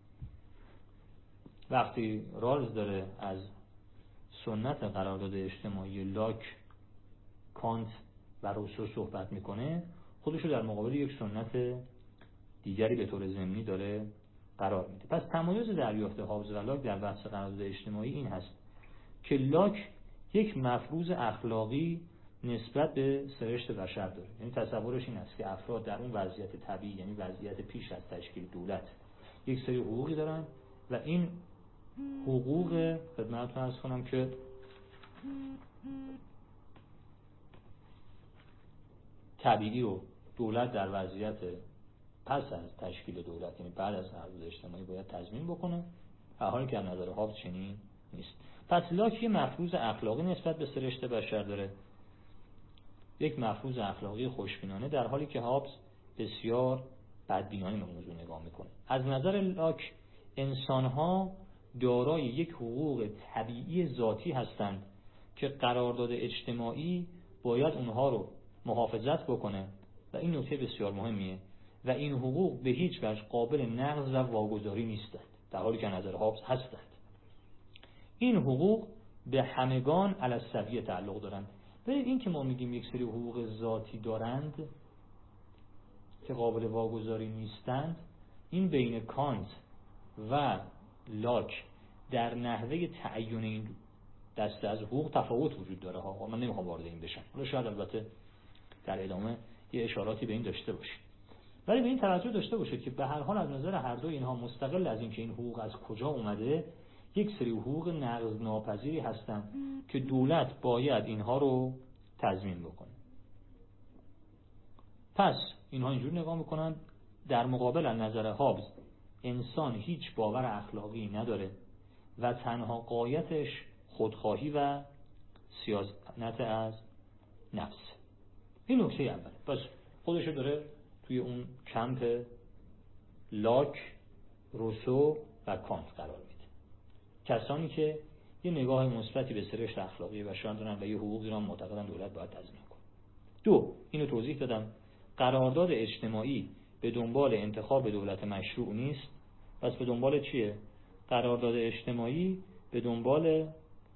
وقتی رالز داره از سنت قرارداد اجتماعی لاک، کانت و روسو صحبت میکنه، خودشو در مقابل یک سنت دیگری به طور ضمنی داره قرار میده. پس تمایز دریافت هابز و لاک در بحث قرارداد اجتماعی این هست که لاک یک مفروض اخلاقی نسبت به سرشت بشر داره. یعنی تصورش این است که افراد در اون وضعیت طبیعی، یعنی وضعیت پیش از تشکیل دولت، یک سری حقوقی دارن و این حقوق خدمتتون عرض کنم که طبیعی و دولت در وضعیت پس از تشکیل دولت، یعنی بعد از قرارداد اجتماعی باید تضمین بکنه، در حالی که از نظر هابز چنین نیست. پس لاک یک مفروض اخلاقی نسبت به سرشت بشر داره، یک مفروض اخلاقی خوشبینانه، در حالی که هابز بسیار بدبینانه به موضوع نگاه میکنه. از نظر لاک انسان‌ها دارای یک حقوق طبیعی ذاتی هستند که قرارداد اجتماعی باید اونها رو محافظت بکنه و این نکته بسیار مهمیه و این حقوق به هیچ وجه قابل نقض و واگذاری نیستند، در حالی که نظر هابز هستند. این حقوق به همگان علی السویه تعلق دارند. ببینید این که ما میگیم یک سری حقوق ذاتی دارند که قابل واگذاری نیستند، این بین کانت و لاک در نحوه تعیین این دسته از حقوق تفاوت وجود داره ها. من نمیخوام وارد این بشم، حالا شاید البته در ادامه یه اشاراتی به این داشته باشیم، ولی به این توجه داشته باشید که به هر حال از نظر هر دو اینها مستقل از اینکه این حقوق از کجا اومده، یک سری حقوق نقض ناپذیری هستن که دولت باید اینها رو تضمین بکنه. پس اینها اینجور نگاه میکنن در مقابل از نظر هابز انسان هیچ باور اخلاقی نداره و تنها غایتش خودخواهی و سیادت از نفس. این نکته اوله. پس خودشو داره توی اون کمپ لاک، روسو و کانت قرار میده، کسانی که یه نگاه مثبتی به سرشت اخلاقی بشر دارن و یه حقوقی رو معتقدن دولت باید تضمین کنه. دو، اینو توضیح دادم، قرارداد اجتماعی به دنبال انتخاب دولت مشروع نیست. پس به دنبال چیه؟ قرارداد اجتماعی به دنبال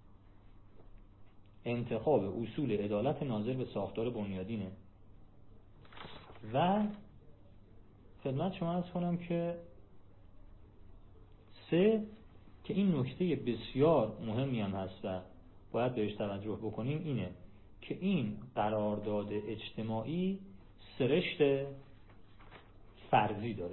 انتخاب اصول عدالت ناظر به ساختار بنیادینه. و خدمت شما عرض کنم که سه، که این نکته بسیار مهمی هم هست و باید بهش توجه بکنیم، اینه که این قرارداد اجتماعی سرشت فرضی داره.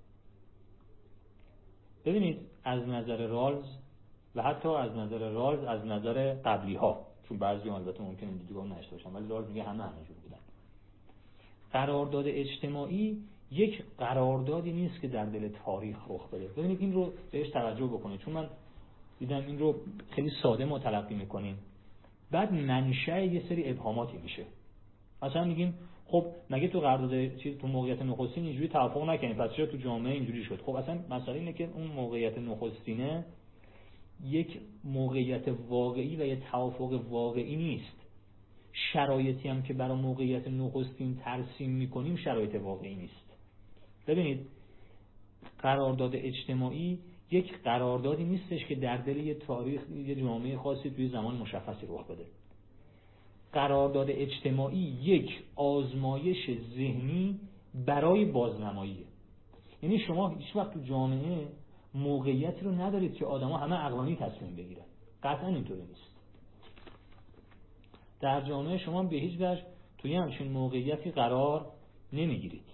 ببینید از نظر رالز و حتی از نظر قبلی ها، چون بعضی البته ممکنه این دیدگاه نشته باشن، ولی رالز میگه همینجور بودن. قرارداد اجتماعی یک قراردادی نیست که در دل تاریخ رخ بده. ببینید این رو بهش توجه بکنید، چون من دیدم این رو خیلی ساده ما تلقی میکنیم، بعد منشأ یه سری ابهاماتی میشه. مثلا میگیم خب مگه تو قرارداد تو موقعیت نخستین اینجوری توافق نکنیم، پس چرا تو جامعه اینجوری شد؟ خب اصلا مسئله اینه که اون موقعیت نخستینه یک موقعیت واقعی و یه توافق واقعی نیست. شرایطی هم که برای موقعیت نخستین ترسیم میکنیم شرایط واقعی نیست. ببینید قرارداد اجتماعی یک قراردادی نیستش که در دل یه تاریخ یه جامعه خاصی توی زمان مشخصی رخ بده. قرارداد اجتماعی یک آزمایش ذهنی برای بازنماییه. یعنی شما هیچ وقت تو جامعه موقعیتی رو ندارید که آدما همه عقلانی تصمیم بگیرن. قطعا اینطوری نیست. در جامعه شما به هیچ وجه توی همچین موقعیتی قرار نمیگیرید،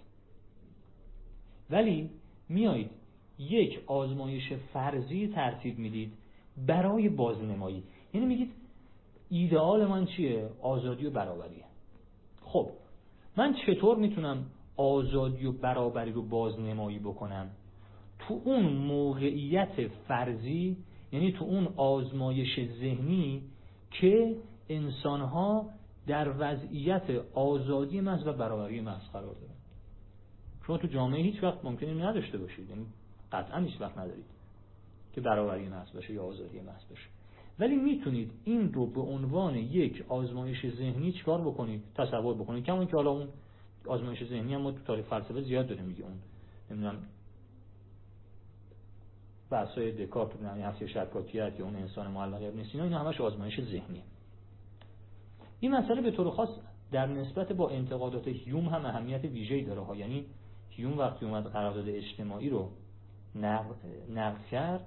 ولی میایید یک آزمایش فرضی ترتیب میدید برای بازنمایی. یعنی میگید ایدئال من چیه؟ آزادی و برابریه. خب من چطور میتونم آزادی و برابری رو بازنمایی بکنم؟ تو اون موقعیت فرضی، یعنی تو اون آزمایش ذهنی که انسانها در وضعیت آزادی محض و برابری محض قرار دارن. شما تو جامعه هیچ وقت ممکنه نداشته باشید، یعنی قطعا هیچ وقت ندارید که برابری محض باشه یا آزادی محض باشه، ولی میتونید این رو به عنوان یک آزمایش ذهنی چیکار بکنید؟ تصور بکنید. کما اینکه حالا اون آزمایش ذهنی هم ما تو تاریخ فلسفه زیاد داریم، میگه اون نمیدونم بحث‌های دکارت و نفی شکاکیت یا اون انسان معلق ابن سینا، اینا همش آزمایش ذهنی. این مسئله به طور خاص در نسبت با انتقادات هیوم هم اهمیت ویژه‌ای داره ها. یعنی هیوم وقتی اومد قرارداد اجتماعی رو نقد کرد،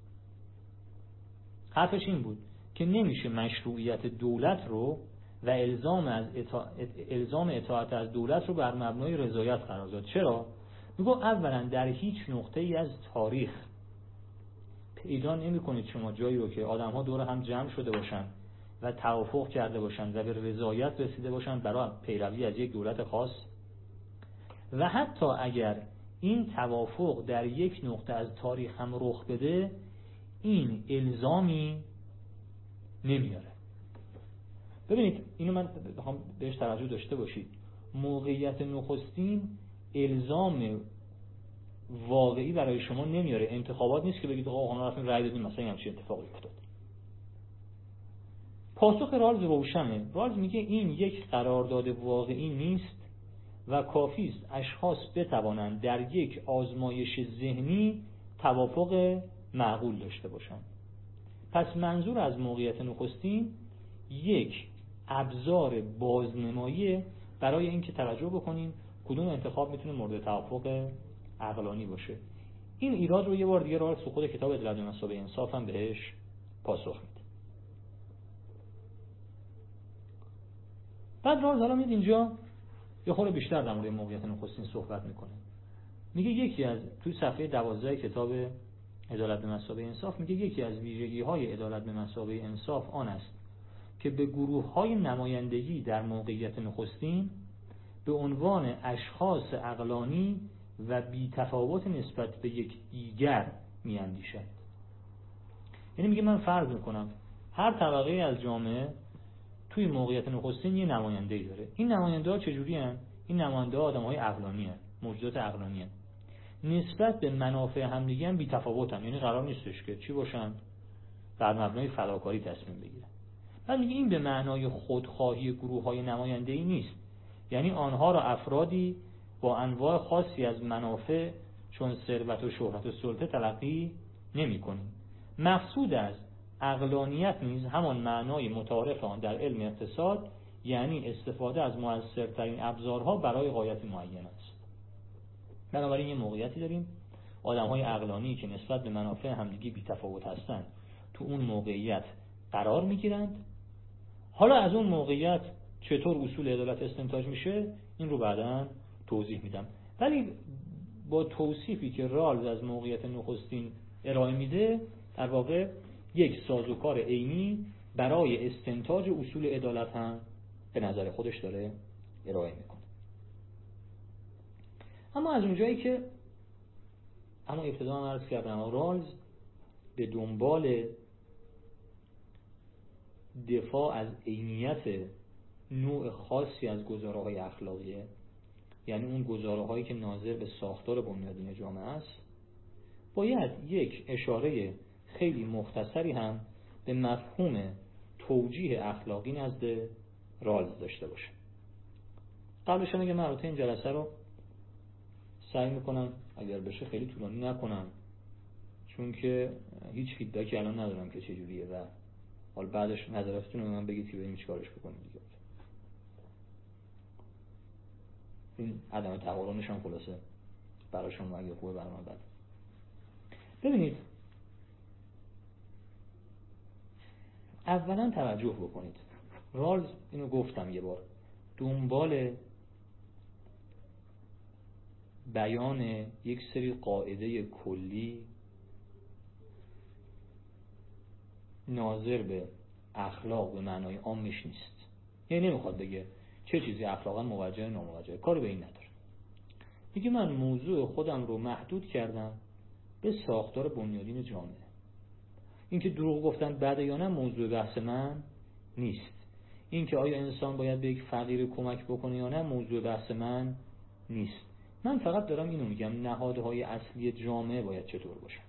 حرفش این بود که نمیشه مشروعیت دولت رو و الزام اطاعت از دولت رو بر مبنای رضایت قرار داد. چرا؟ میگه اولا در هیچ نقطه‌ای از تاریخ پیدا نمی‌کنید شما جایی رو که آدم‌ها دور هم جمع شده باشن و توافق کرده باشن و به رضایت رسیده باشن برای پیروی از یک دولت خاص، و حتی اگر این توافق در یک نقطه از تاریخ هم رخ بده این الزامی نمیاره. ببینید اینو من بخوام بهش توجه داشته باشید، موقعیت نخستین الزام واقعی برای شما نمیاره. انتخابات نیست که بگید آقا ما رفتیم رأی دادیم مثلا همچین اتفاقی افتاد. پاسخ رالز روشنه. رالز میگه این یک قرارداد واقعی نیست و کافی است اشخاص بتوانند در یک آزمایش ذهنی توافق معقول داشته باشند. پس منظور از موقعیت نخستین یک ابزار بازنمایی برای اینکه توجه بکنیم کدوم انتخاب میتونه مورد توافق عقلانی باشه. این ایراد رو یه بار دیگه رالز تو خود کتاب عدالت و انصاف انصاف هم بهش پاسخ میده. بعد رالز حالا میاد اینجا یه خورده بیشتر در مورد موقعیت نخستین صحبت میکنه. میگه یکی از توی صفحه 12 کتاب عدالت به مثابه انصاف میگه یکی از ویژگی‌های عدالت به مثابه انصاف آن است که به گروه‌های نمایندگی در موقعیت نخستین به عنوان اشخاص عقلانی و بی‌تفاوت نسبت به یک دیگر می‌اندیشد. یعنی میگه من فرض میکنم هر طبقه از جامعه توی موقعیت نخستین یه نماینده‌ای داره. این نماینده‌ها چجوری هستند؟ این نماینده‌ها آدم‌های عقلانی هستند، موجودات عقلانی هستند. نسبت به منافع همدیگه هم بی‌تفاوتن، یعنی قرار نیستش که چی باشن؟ بر مبنای فداکاری تصمیم بگیرن. بعد میگه این به معنای خودخواهی گروه‌های نماینده‌ای نیست، یعنی آنها را افرادی با انواع خاصی از منافع چون ثروت و شهرت و سلطه تلقی نمی‌کنیم. مقصود از عقلانیت نیز همان معنای متعارف آن در علم اقتصاد، یعنی استفاده از مؤثرترین ابزارها برای غایت معین است. بنابراین یه موقعیتی داریم، آدم‌های عقلانی که نسبت به منافع همدیگه بی‌تفاوت هستند تو اون موقعیت قرار می‌گیرند. حالا از اون موقعیت چطور اصول عدالت استنتاج میشه این رو بعداً توضیح میدم، ولی با توصیفی که رالز از موقعیت نخستین ارائه میده در واقع یک سازوکار عینی برای استنتاج اصول عدالت هم به نظر خودش داره ارائه میکنه. اما از اونجایی که ابتدا هم عرض کردم رالز به دنبال دفاع از عینیت نوع خاصی از گزاره‌های اخلاقیه، یعنی اون گزاره‌هایی که ناظر به ساختار بنیادین جامعه است، باید یک اشاره خیلی مختصری هم به مفهوم توجیه اخلاقی نزد رالز داشته باشه. قبلش هم من البته این جلسه رو سعی میکنم اگر بشه خیلی طولانی نکنم، چون که هیچ فیدبکی الان ندارم که چجوریه و حالا بعدش نظراتتون رو من بگید که بریم چیکارش بکنیم دیگه. این عدم تقارنش هم خلاصه برای شما اگه خوبه برای من بعد. ببینید اولا توجه بکنید، رالز اینو گفتم یه بار، دنبال بیان یک سری قاعده کلی ناظر به اخلاق به معنای عامش نیست. یعنی نمیخواد بگه چه چیزی اخلاقا موجه ناموجه، کاری به این نداره. میگه من موضوع خودم رو محدود کردم به ساختار بنیادین جامعه. اینکه دروغ گفتن بده یا نه موضوع بحث من نیست. اینکه آیا انسان باید به یک فقیر کمک بکنه یا نه موضوع بحث من نیست. من فقط دارم اینو میگم نهادهای اصلی جامعه باید چطور باشن.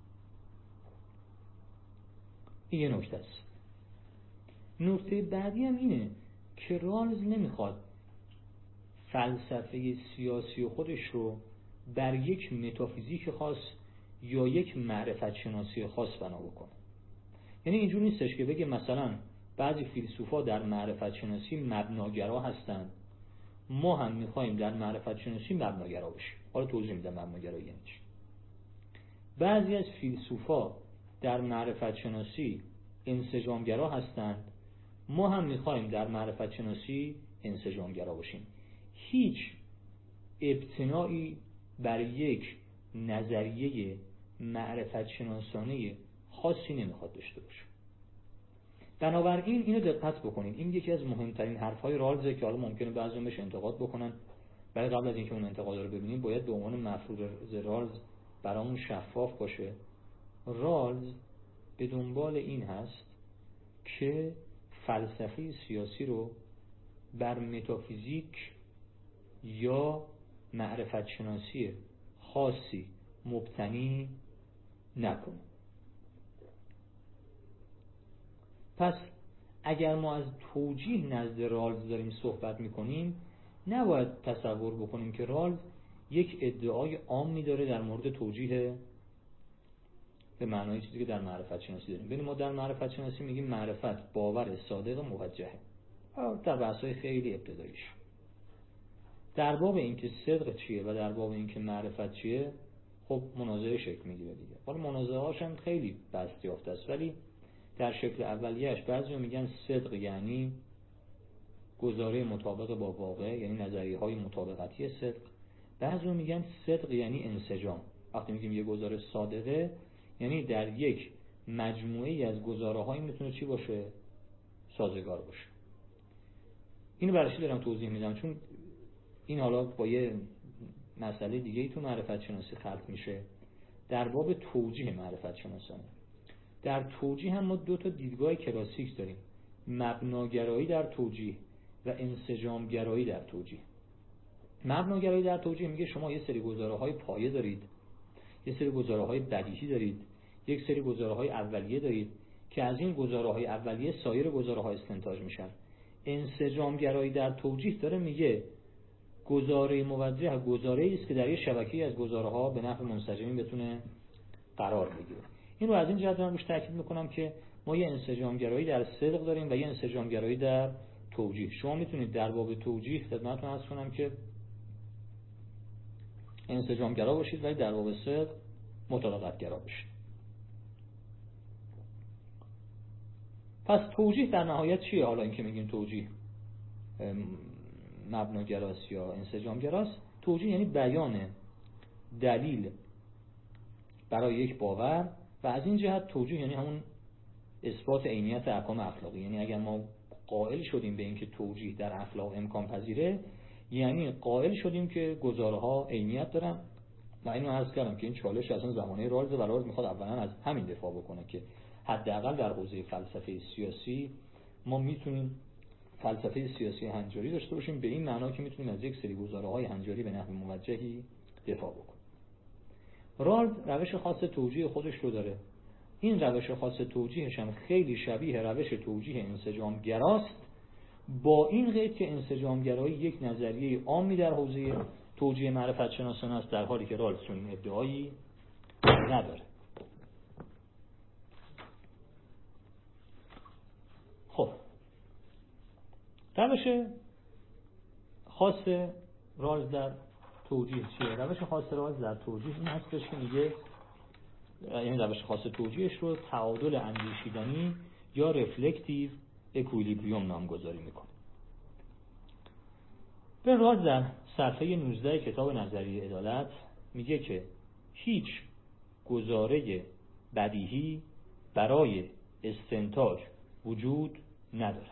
این یه نکته است. نکته بعدی هم اینه که رالز نمیخواد فلسفه سیاسی خودش رو بر یک متافیزیک خاص یا یک معرفت شناسی خاص بنا بکنه. یعنی اینجور نیستش که بگه مثلا بعضی فیلسوفا در معرفت شناسی مبناگرا هستن، ما هم میخوایم در معرفت شناسی مبناگرا بشیم. حالا توضیح میدم مبناگرایی یعنی چی. بعضی از فیلسوفا در معرفت شناسی انسجامگرا هستند، ما هم میخوایم در معرفت شناسی انسجامگرا باشیم. هیچ ابتنایی بر یک نظریه معرفت شناسانه خاصی نمیخواد داشته باشه. بنابراین اینو دقت بکنید، این یکی از مهمترین حرفهای رالزه که حالا ممکنه بعضی‌ها بهش انتقاد بکنن، ولی قبل از اینکه اون انتقاد رو ببینیم باید به عنوان مفروض رالز برامون شفاف باشه. رالز به دنبال این هست که فلسفه سیاسی رو بر متافیزیک یا معرفت شناسی خاصی مبتنی نکنه. پس اگر ما از توجیه نزد رالز داریم صحبت میکنیم، نباید تصور بکنیم که رالز یک ادعای عامی داره در مورد توجیه به معنای چیزی که در معرفت شناسی داریم. ببینید ما در معرفت شناسی میگیم معرفت باور صادق موجهه، در بحث‌های خیلی ابتداییش. در باب اینکه صدق چیه و در باب اینکه معرفت چیه خب مناظره شکل میگیره دیگه. حالا مناظره‌هاش هم خیلی بسط یافته است، ولی در شکل اولیه‌اش بعضیا میگن صدق یعنی گزاره مطابق با واقع، یعنی نظریه های مطابقتی صدق. بعضی میگن صدق یعنی انسجام. وقتی میگیم یه گزاره صادقه یعنی در یک مجموعه ای از گزاره هایی میتونه چی باشه؟ سازگار باشه. اینو برای چی دارم توضیح میدم؟ چون این حالا با یه مسئله دیگه ای تو معرفت شناسی خلط میشه، در باب توجیه معرفت شناسانه. در توجیه هم ما دو تا دیدگاه کلاسیک داریم: مبناگرایی در توجیه و انسجامگرایی در توجیه. مبناگرایی در توجیه میگه شما یه سری گزاره‌های پایه دارید، یه سری گزاره‌های بدیهی دارید، یک سری گزاره‌های اولیه دارید که از این گزاره‌های اولیه سایر گزاره‌ها استنتاج میشن. انسجامگرایی در توجیه داره میگه گزاره موجه گزاره‌ای است که در یه شبکه‌ای از گزاره‌ها به نفع منسجمین بتونه قرار بگیره. این رو از این جهت من روش تاکید میکنم که ما یه انسجامگرایی در صدق داریم و یه انسجامگرایی در توجیه. شما میتونید در باب توجیه خدمتتون عرض کنم که انسجامگرا باشید ولی در باب صدق مطابقت‌گرا باشید. پس توجیه در نهایت چیه؟ حالا اینکه میگیم توجیه مبناگراست یا انسجامگراست، توجیه یعنی بیان دلیل برای یک باور و از این جهت توجیه یعنی همون اثبات عینیت احکام اخلاقی. یعنی اگر ما قائل شدیم به اینکه توجیه در اخلاق امکان پذیره، یعنی قائل شدیم که گزاره‌ها عینیت دارن. و اینو عرض کردم که این چالش اصلا زمانه رالز و رالز میخواد اولا از همین دفاع بکنه که حداقل در حوزه فلسفه سیاسی ما میتونیم فلسفه سیاسی هنجاری داشته باشیم، به این معنا که میتونیم از یک سری گزاره‌های هنجاری به نحو موجهی دفاع بکنیم. رالز روش خاص توجیه خودش رو داره. این روش خاص توجیهش هم خیلی شبیه روش توجیه انسجامگراست، با این قید که انسجامگرایی یک نظریه عامی در حوزه توجیه معرفت شناسانه است، در حالی که رالز چنین ادعایی نداره. خب روش خاص رالز در توجیه چیه؟ روش خاص رالز در توجیه این هستش که میگه، یعنی روش خاص توجیهش رو تعادل اندیشیدنی یا رفلکتیو اکویلیبریوم نامگذاری میکنه. به رالز در صفحه 19 کتاب نظریه عدالت میگه که هیچ گزاره بدیهی برای استنتاج وجود ندارد.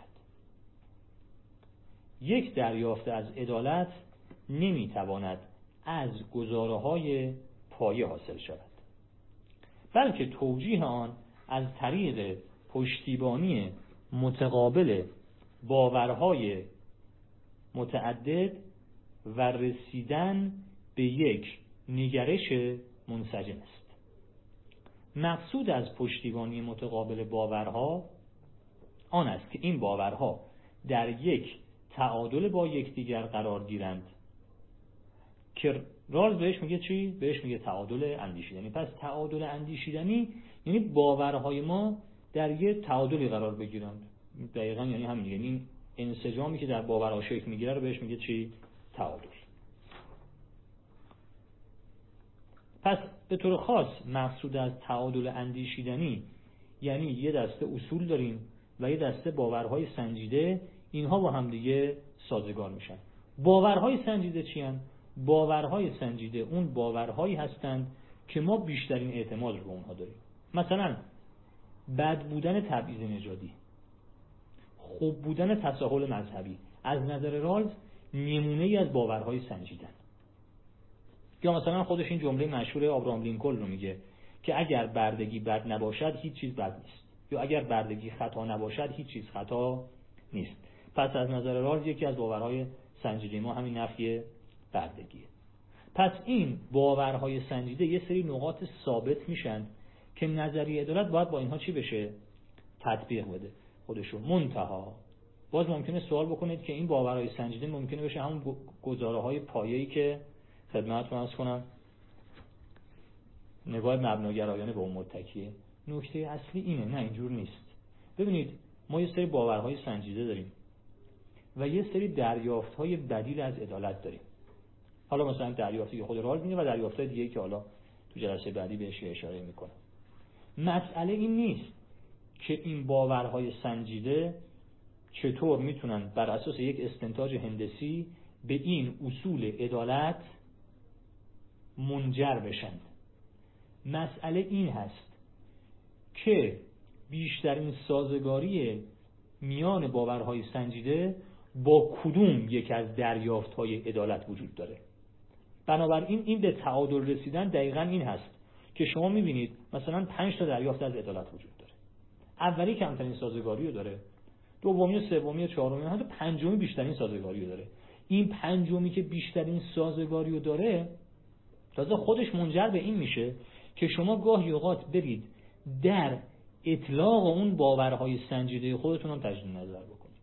یک دریافت از عدالت نمیتواند از گزاره‌های پایه حاصل شود، بلکه توجیه آن از طریق پشتیبانی متقابل باورهای متعدد و رسیدن به یک نگرش منسجم است. مقصود از پشتیبانی متقابل باورها آن است که این باورها در یک تعادل با یکدیگر قرار گیرند، که رالز بهش میگه چی؟ بهش میگه تعادل اندیشیدنی. پس تعادل اندیشیدنی یعنی باورهای ما در یک تعادلی قرار بگیرند. دقیقاً یعنی همین، یعنی انسجامی که در باورها شکل میگیره رو بهش میگه چی؟ تعادل. پس به طور خاص مقصود از تعادل اندیشیدنی یعنی یه دسته اصول داریم و یه دسته باورهای سنجیده، اینها با هم دیگه سازگار میشن. باورهای سنجیده چی هستند؟ باورهای سنجیده اون باورهایی هستند که ما بیشترین اعتماد رو به اونها داریم. مثلا بد بودن تبعیض نژادی، خوب بودن تساهل مذهبی، از نظر رالز نمونه‌ای از باورهای سنجیدن. یا مثلا خودش این جمله مشهور آبراهام لینکلن رو میگه که اگر بردگی بد نباشد هیچ چیز بد نیست، یا اگر بردگی خطا نباشد هیچ چیز خطا نیست. پس از نظر رالز یکی از باورهای سنجیده ما همین نفی بردگیه. پس این باورهای سنجیده یه سری نقاط ثابت میشن که نظریه عدالت باید با اینها چی بشه؟ تطبیق بده خودشو. منتها باز ممکنه سوال بکنید که این باورهای سنجیده ممکنه بشه همون گزاره‌های پایه‌ای که خدمتتون عرض کنم نگاه مبناگرایانه به اون متکیه. نکته اصلی اینه، نه اینجور نیست. ببینید ما یه سری باورهای سنجیده داریم و یه سری دریافت‌های بدیل از عدالت داریم. حالا مثلا دریافتی که خود رالز میگه و دریافت‌های دیگه‌ای که حالا تو جلسه بعدی بهش اشاره میکنه. مسئله این نیست که این باورهای سنجیده چطور میتونن بر اساس یک استنتاج هندسی به این اصول عدالت منجر بشن. مسئله این هست که بیشترین سازگاری میان باورهای سنجیده با کدوم یک از دریافت‌های عدالت وجود داره. بنابراین این به تعادل رسیدن دقیقاً این هست که شما می‌بینید مثلا 5 تا دریافت از عدالت وجود داره. اولی کمترین سازگاری رو داره، دومی و سومی و چهارمی، حتی پنجمی بیشترین سازگاری رو داره. این پنجمی که بیشترین سازگاری رو داره تازه خودش منجر به این میشه که شما گاهی اوقات برید در اطلاق اون باورهای سنجیده خودتون هم تجدید نظر بکنید.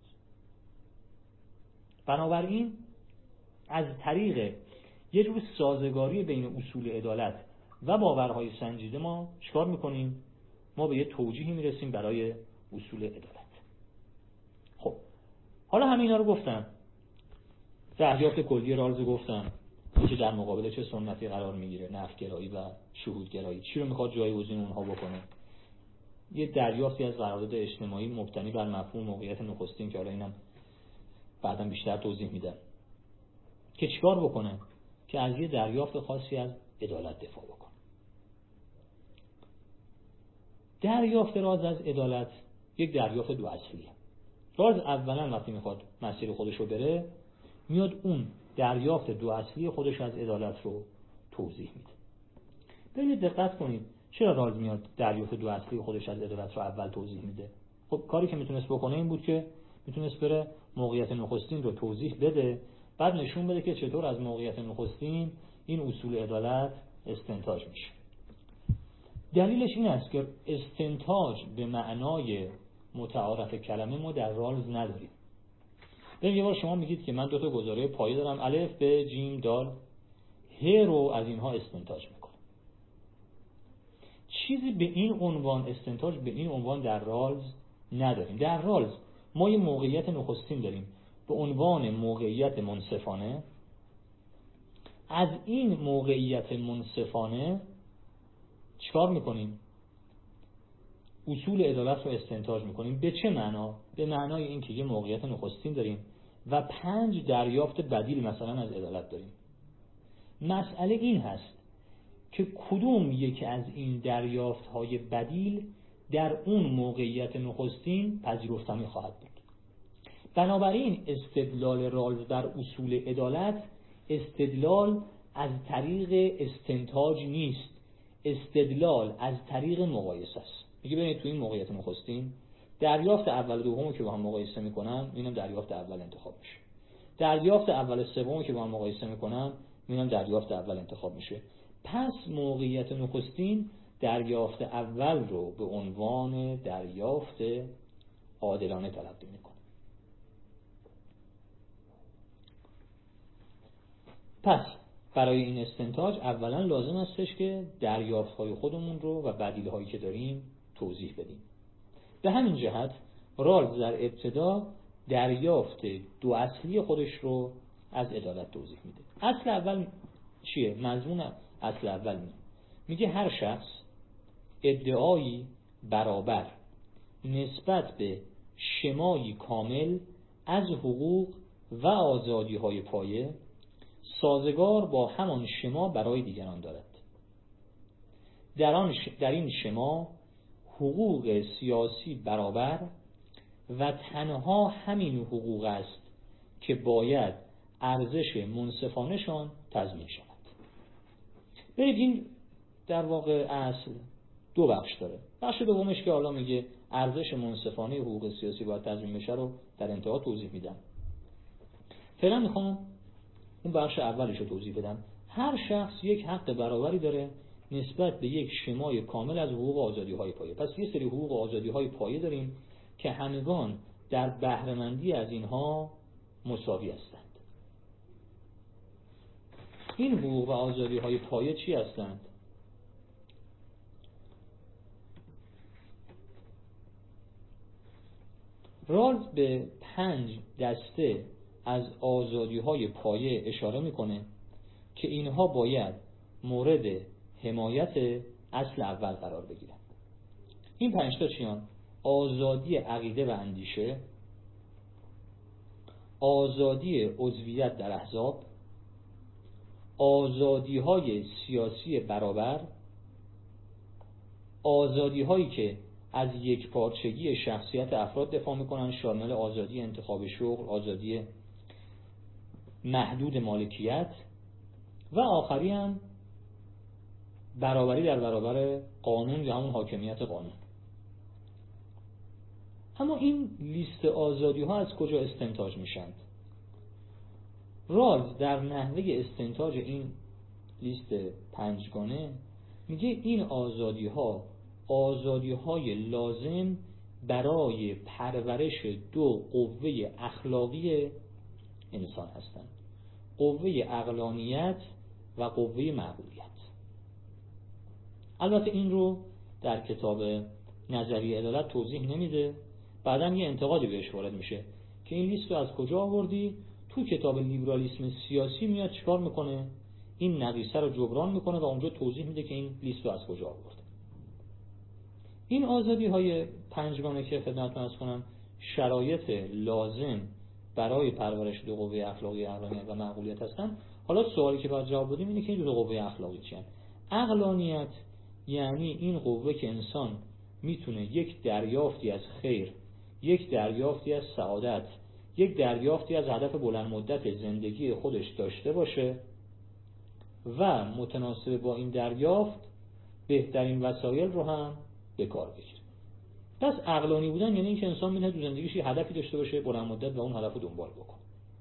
بنابراین از طریق یه جور سازگاری بین اصول عدالت و باورهای سنجیده ما چیکار میکنیم؟ ما به یه توجیهی میرسیم برای اصول عدالت. خب حالا همینا رو گفتم، دریافت کلی رالز گفتم که در مقابل چه سنتی قرار میگیره، نفی‌گرایی و شهودگرایی، چی رو میخواد جایگزین اونها بکنه. یه دریافتی از قرارداد اجتماعی مبتنی بر مفهوم موقعیت نخستین که حالا اینم بعداً بیشتر توضیح میدم که چیکار بکنه که از یه دریافت خاصی از عدالت دفاع بکنه. دریافت راز از عدالت یک دریافت دو اصلیه. راز اولا وقتی میخواد مسیر خودش رو بره میاد اون دریافت دو اصلی خودش از عدالت رو توضیح میده. ببینید دقت کنید چرا راز میاد دریافت دو اصلی خودش از عدالت رو اول توضیح میده. خب کاری که میتونست بکنه این بود که میتونست بره موقعیت نخستین رو توضیح بده، بعد نشون بده که چطور از موقعیت نخستین این اصول عدالت استنتاج میشه. دلیلش این است که استنتاج به معنای متعارف کلمه ما در رالز نداریم. ببین یه بار شما میگید که من دو تا گزاره پایه دارم، الف ب ج د، ه رو از اینها استنتاج میکنم. چیزی به این عنوان استنتاج به این عنوان در رالز نداریم. در رالز ما یه موقعیت نخستین داریم به عنوان موقعیت منصفانه. از این موقعیت منصفانه چیکار میکنیم؟ اصول عدالت رو استنتاج میکنیم. به چه معنا؟ به معنای این که یه موقعیت نخستین داریم و 5 دریافت بدیل مثلا از عدالت داریم. مسئله این هست که کدوم یک از این دریافت‌های بدیل در اون موقعیت نخستین پذیرفتنی خواهد بود. بنابراین استدلال رالز در اصول عدالت استدلال از طریق استنتاج نیست، استدلال از طریق مقایسه است. میگه ببینید تو این موقعیت نخستین دریافت اول و دومو که با هم مقایسه میکنم اینم دریافت اول انتخاب میشه، دریافت اول و سومو که با هم مقایسه میکنم اینم دریافت اول انتخاب میشه. پس موقعیت نخستین دریافت اول رو به عنوان دریافت عادلانه تلقی میکنه. پس برای این استنتاج اولا لازم استش که دریافت‌های خودمون رو و بدیل‌هایی که داریم توضیح بدیم. به همین جهت رالز در ابتدا دریافت دو اصلی خودش رو از عدالت توضیح میده. اصل اول چیه؟ مضمون اصل اول میگه هر شخص ادعایی برابر نسبت به شمایی کامل از حقوق و آزادی‌های پایه سازگار با همان شما برای دیگران دارد. در این شما حقوق سیاسی برابر و تنها همین حقوق است که باید ارزش منصفانه‌شان تضمین شود. ببینید این در واقع اصل دو بخش داره. بخش دومش که حالا میگه ارزش منصفانه حقوق سیاسی باید تضمین بشه رو در انتها توضیح میدم. فعلا میخوام اون بخش اولش رو توضیح بدم. هر شخص یک حق برابری داره نسبت به یک شمای کامل از حقوق و آزادی‌های پایه. پس یه سری حقوق و آزادی‌های پایه داریم که همگان در بهره‌مندی از اینها مساوی هستند. این حقوق و آزادی‌های پایه چی هستند؟ رالز به 5 دسته از آزادی‌های پایه اشاره میکنه که اینها باید مورد حمایت اصل اول قرار بگیرن. این 5 تا چیان؟ آزادی عقیده و اندیشه، آزادی عضویت در احزاب، آزادی‌های سیاسی برابر، آزادی‌هایی که از یکپارچگی شخصیت افراد دفاع می‌کنن، شامل آزادی انتخاب شغل، آزادی محدود مالکیت و آخری هم برابری در برابر قانون یا همون حاکمیت قانون. اما این لیست آزادی‌ها از کجا استنتاج میشند؟ رالز در نحوه استنتاج این لیست پنجگانه میگه این آزادی‌های لازم برای پرورش دو قوه اخلاقی انسان هستند: قوه عقلانیت و قوه معقولیت. البته این رو در کتاب نظریه عدالت توضیح نمیده، بعداً یه انتقادی بهش وارد میشه که این لیست رو از کجا آوردی؟ تو کتاب لیبرالیسم سیاسی میاد چیکار میکنه؟ این نقیصه رو جبران میکنه و اونجا توضیح میده که این لیست رو از کجا آورده. این آزادی‌های پنجگانه که خدمتتون عرض کنم شرایط لازم برای پرورش دو قوه اخلاقی عقلانیت و معقولیت هستن. حالا سوالی که باید جواب بدیم اینه که این دو قوه اخلاقی چی هستن؟ عقلانیت یعنی این قوه که انسان میتونه یک دریافتی از خیر، یک دریافتی از سعادت، یک دریافتی از هدف بلند مدت زندگی خودش داشته باشه و متناسب با این دریافت بهترین وسایل رو هم به کار بگیره. پس عقلانی بودن یعنی اینکه انسان میتونه تو زندگیش یه هدفی داشته باشه بلند مدت و اون هدف رو دنبال بکنه.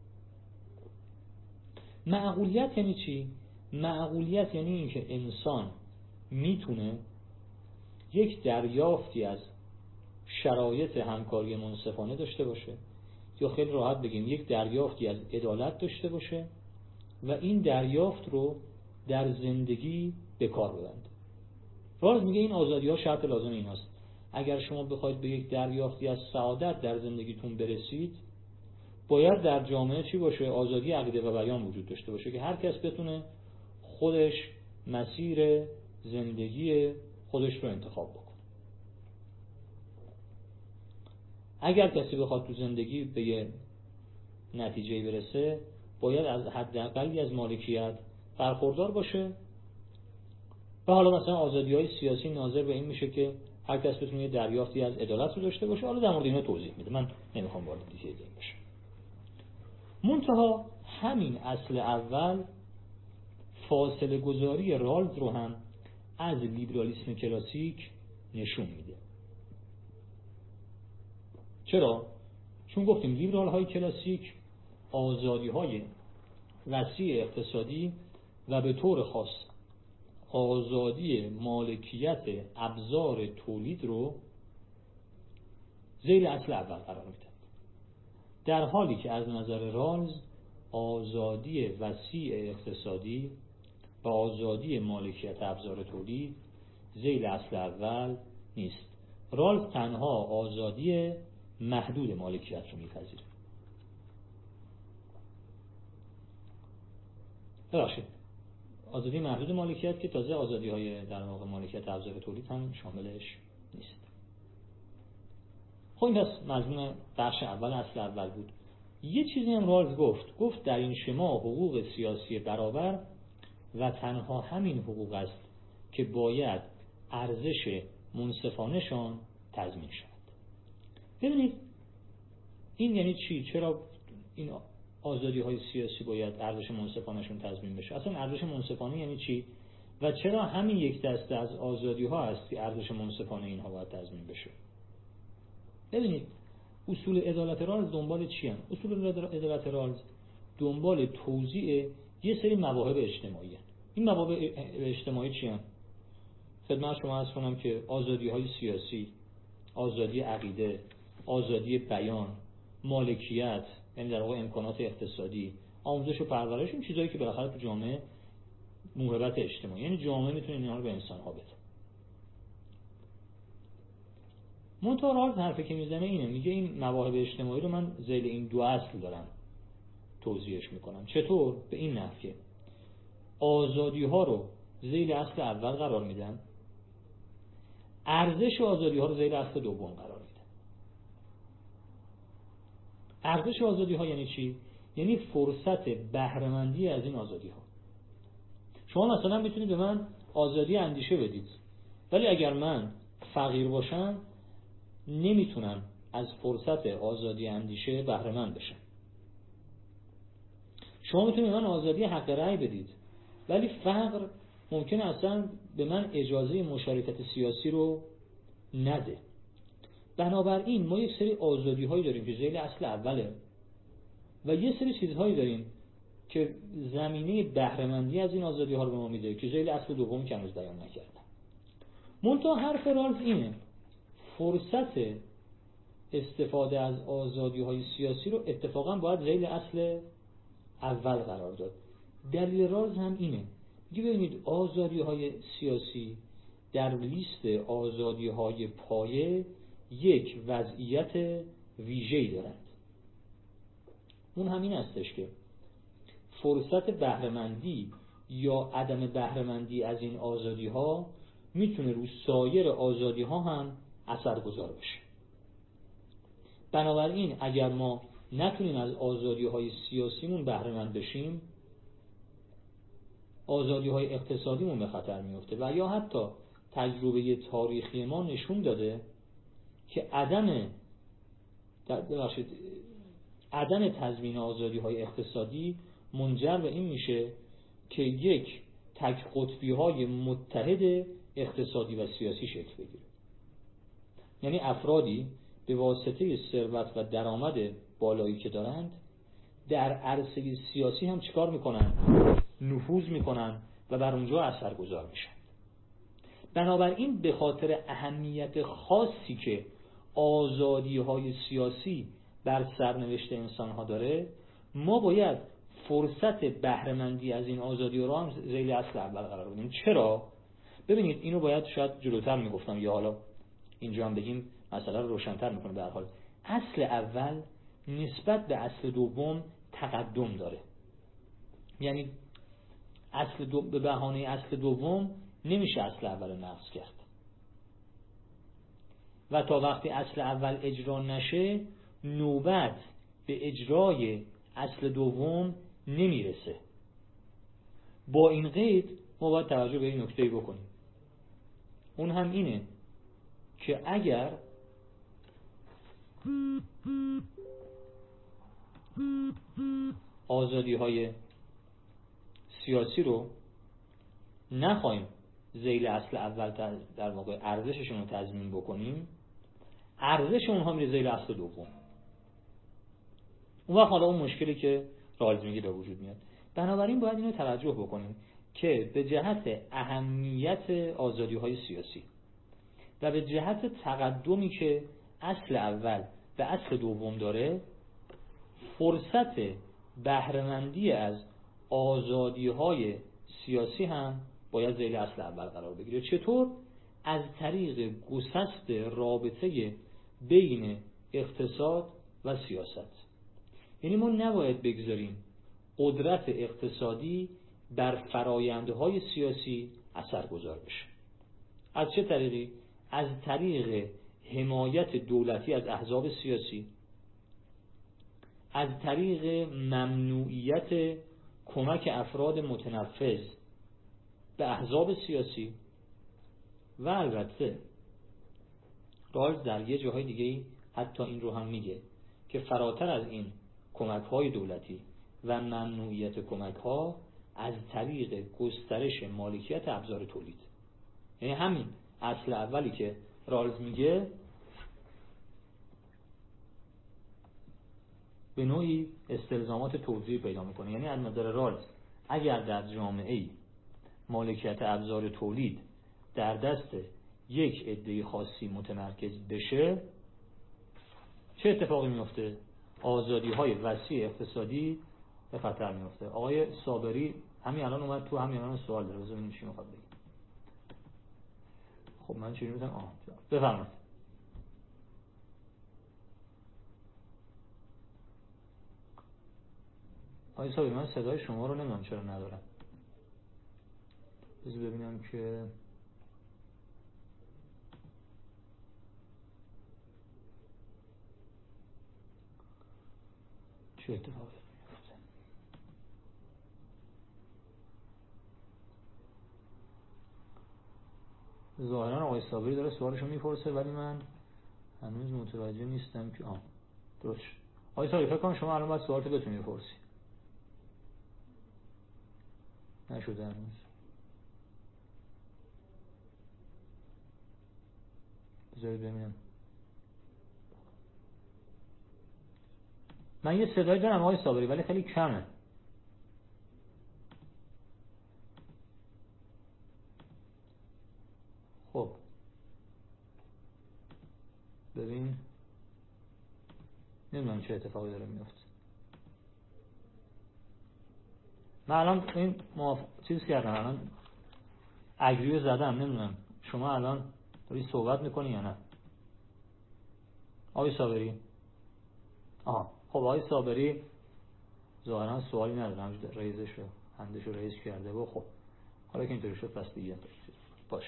معقولیت یعنی چی؟ معقولیت یعنی اینکه انسان میتونه یک دریافتی از شرایط همکاری منصفانه داشته باشه، یا خیلی راحت بگیم یک دریافتی از عدالت داشته باشه و این دریافت رو در زندگی به کار ببنده. رالز میگه این آزادی‌ها شرط لازم ایناست. اگر شما بخواید به یک دریافتی از سعادت در زندگیتون برسید، باید در جامعه چی باشه؟ آزادی عقیده و بیان وجود داشته باشه که هر کس بتونه خودش مسیر زندگی خودش رو انتخاب بکنه. اگر کسی بخواد تو زندگی به یه نتیجه برسه، باید از حداقلی از مالکیت برخوردار باشه. و حالا مثلا آزادی‌های سیاسی ناظر به این میشه که هر کس بتونه دریافتی از عدالت رو داشته باشه. حالا در مورد اینا توضیح میده، من نمیخوام وارد دیتیل این بشم. منتها همین اصل اول فاصله گذاری رالز رو هم از لیبرالیسم کلاسیک نشون میده. چرا؟ چون گفتیم لیبرال های کلاسیک آزادی های وسیع اقتصادی و به طور خاص آزادی مالکیت ابزار تولید رو زیر اصل اول قرار میدن، در حالی که از نظر رالز آزادی وسیع اقتصادی و آزادی مالکیت ابزار تولید زیر اصل اول نیست. رالز تنها آزادی محدود مالکیت رو میپذیره. ببخشید، آزادی محدود مالکیت که تازه آزادی های در واقع مالکیت ابزار تولید هم شاملش نیست. خب این پس مضمون بخش اول اصل اول بود. یه چیزی هم رالز گفت در این شما حقوق سیاسی برابر و تنها همین حقوق است که باید ارزش منصفانه‌شان تضمین شود. ببینید این یعنی چی؟ چرا این آزادی های سیاسی باید ارزش منصفانه‌شون تضمین بشه؟ اصلا ارزش منصفانه یعنی چی؟ و چرا همین یک دسته از آزادی ها است که ارزش منصفانه اینها باید تضمین بشه؟ ببینید اصول عدالت رالز دنبال چی هستند؟ اصول عدالت رالز دنبال توزیع یه سری مواهب اجتماعی هستند. این مواهب اجتماعی چی هستند؟ خدمت شما عرض کنم که آزادی های سیاسی، آزادی عقیده، آزادی بیان، مالکیت، یعنی در واقع امکانات اقتصادی، آموزش و پرورش، این چیزایی که بالاخره تو جامعه موهبت اجتماعی، یعنی جامعه میتونه اینا رو به انسان ها بده. منتها رالز حرفی که میزنه اینه، میگه این مواهب اجتماعی رو من ذیل این دو اصل دارم توضیحش میکنم. چطور؟ به این نحو که آزادی ها رو ذیل اصل اول قرار میدم، ارزش آزادی ها رو ذیل اصل دوم قرار میدم. ارزش آزادی ها یعنی چی؟ یعنی فرصت بهره مندی از این آزادی ها. شما مثلا میتونید به من آزادی اندیشه بدید، ولی اگر من فقیر باشم نمیتونم از فرصت آزادی اندیشه بهره مند بشم. شما میتونید به من آزادی حق رأی بدید، ولی فقر ممکنه اصلا به من اجازه مشارکت سیاسی رو نده. بنابراین ما یک سری آزادی هایی داریم که ذیل اصل اوله و یه سری چیزهایی داریم که زمینه بهره مندی از این آزادی ها رو به ما میده که ذیل اصل دوم که هنوز بیان نکردم. منتها حرف رالز اینه فرصت استفاده از آزادی های سیاسی رو اتفاقا باید ذیل اصل اول قرار داد. دلیل رالز هم اینه، میگه ببینید آزادی های سیاسی در لیست آزادی های پایه یک وضعیت ویژه‌ای دارند. اون همین هستش که فرصت بهره‌مندی یا عدم بهره‌مندی از این آزادی ها میتونه رو سایر آزادی ها هم اثرگذار بشه. بنابراین اگر ما نتونیم از آزادی های سیاسیمون بهره‌مند بشیم، آزادی های اقتصادیمون به خطر میفته و یا حتی تجربه تاریخی ما نشون داده که عدم تضمین آزادی های اقتصادی منجر به این میشه که یک تک قطبی های متحد اقتصادی و سیاسی شکل بگیره. یعنی افرادی به واسطه ثروت و درآمد بالایی که دارند در عرصه سیاسی هم چیکار میکنن؟ نفوذ میکنن و بر اونجا اثرگذار میشن. بنابراین به خاطر اهمیت خاصی که آزادی های سیاسی بر سرنوشت انسان ها داره، ما باید فرصت بهره مندی از این آزادی رو هم ذیل اصل اول قرار بدیم. چرا؟ ببینید اینو باید شاید جلوتر میگفتم یا حالا اینجا هم بگیم مسئله رو روشن‌تر میکنه. به هر حال اصل اول نسبت به اصل دوم تقدم داره. یعنی به بهانه اصل دوم نمیشه اصل اول نقض کرد و تا وقتی اصل اول اجرا نشه نوبت به اجرای اصل دوم نمیرسه. با این قید ما باید توجه به این نکته بکنیم. اون هم اینه که اگر آزادی های سیاسی رو نخواهیم ذیل اصل اول در واقع ارزششون رو تضمین بکنیم، ارزش اونها میره ذیل اصل دوم. اون وقت حالا اون مشکلی که رالز میگه به وجود میاد. بنابراین باید اینو توجه بکنیم که به جهت اهمیت آزادی های سیاسی و به جهت تقدمی که اصل اول به اصل دوم داره، فرصت بهره‌مندی از آزادی های سیاسی هم باید ذیل اصل اول قرار بگیره. چطور؟ از طریق گسست رابطه بین اقتصاد و سیاست. یعنی ما نباید بگذاریم قدرت اقتصادی بر فرایندهای سیاسی اثرگذار بشه. از چه طریقی؟ از طریق حمایت دولتی از احزاب سیاسی، از طریق ممنوعیت کمک افراد متنفذ به احزاب سیاسی و البته رالز در یه جاهای دیگه حتی این رو هم میگه که فراتر از این کمک‌های دولتی و ممنوعیت کمک‌ها از طریق گسترش مالکیت ابزار تولید. یعنی همین اصل اولی که رالز میگه به نوعی استلزامات توزیع پیدا میکنه. یعنی از نظر رالز اگر در جامعه‌ای مالکیت ابزار تولید در دست یک عده خاصی متمرکز بشه، چه اتفاقی میفته؟ آزادی‌های وسیع اقتصادی به خطر میفته. آقای صابری همین الان اومد تو، همین الان سوال داره، ببینیم چی میخواد بگه. خب من چی میگم؟ بفرمایید. آقای صابری من صدای شما رو نمیدونم چرا ندارم. بذار ببینم که چه اتفاقی میفته؟ ظاهرا آقای صابری داره سوالشو میپرسه ولی من هنوز متوجه نیستم که درست. آقای صابری فکر کنم شما الان باید سوالتو بتونی بپرسی. نشده هنوز. بذارید ببینم. من یه صدایی دارم آقای صابری ولی خیلی کمه. خب ببین نمیدونم چه اتفاقی داره میفته. من الان این چیز کردم، الان اگریو زدم، نمیدونم شما الان داری صحبت میکنی یا نه آقای صابری؟ خب آقای صابری ظاهرا سوالی نداره، همجور ریزش رو هندش رو ریز کرده و خب حالا که اینطوری شد پس دیگه باش.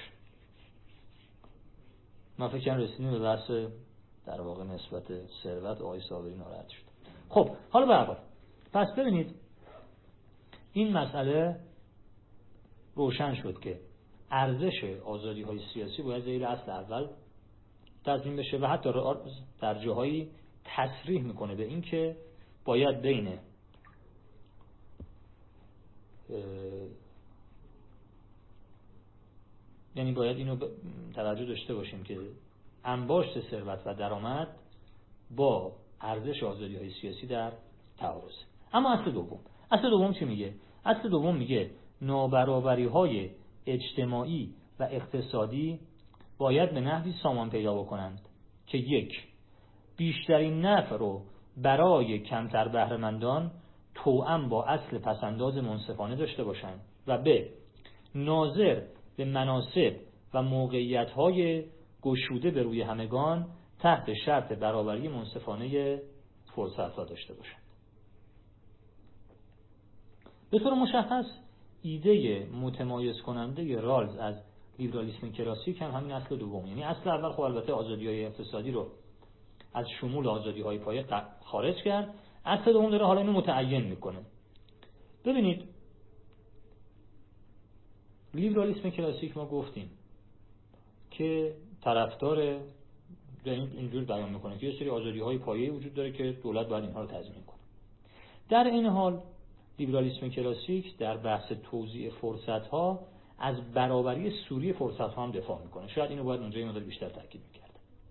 ما فکر کنم رسیدیم به بحث در واقع نسبت ثروت. آقای صابری ناراحت شد. خب حالا برابر پس ببینید این مسئله روشن شد که ارزش آزادی‌های سیاسی باید زیر اصل اول تضمین بشه و حتی در جاهایی تصریح میکنه به این که باید بین یعنی باید اینو توجه داشته باشیم که انباشت ثروت و درآمد با ارزش آزادی‌های سیاسی در تعارض. اما اصل دوم چی میگه؟ اصل دوم میگه نابرابری‌های اجتماعی و اقتصادی باید به نحوی سامان پیدا بکنند که یک، بیشترین نفع رو برای کمتر بهره‌مندان توأم با اصل پسنداز منصفانه داشته باشند و ب، ناظر به مناصب و موقعیت‌های گشوده به روی همگان تحت شرط برابری منصفانه فرصت‌ها داشته باشند. به طور مشخص ایده متمایز کننده رالز از لیبرالیسم کلاسیک هم همین اصل دوم، یعنی اصل اول خب البته آزادی‌های اقتصادی رو از شمول آزادی‌های پایه خارج کرد، اصل دوم داره حالا اینو متعین میکنه. ببینید لیبرالیسم کلاسیک ما گفتیم که طرفدار اینجور بیان میکنه که یه سری آزادی‌های پایه‌ای وجود داره که دولت باید اینها رو تضمین کنه. در این حال لیبرالیسم کلاسیک در بحث توزیع فرصت‌ها از برابری سوری فرصت‌ها هم دفاع میکنه. شاید اینو باید اونجا یه مقدار بیشتر تاکید میکرد.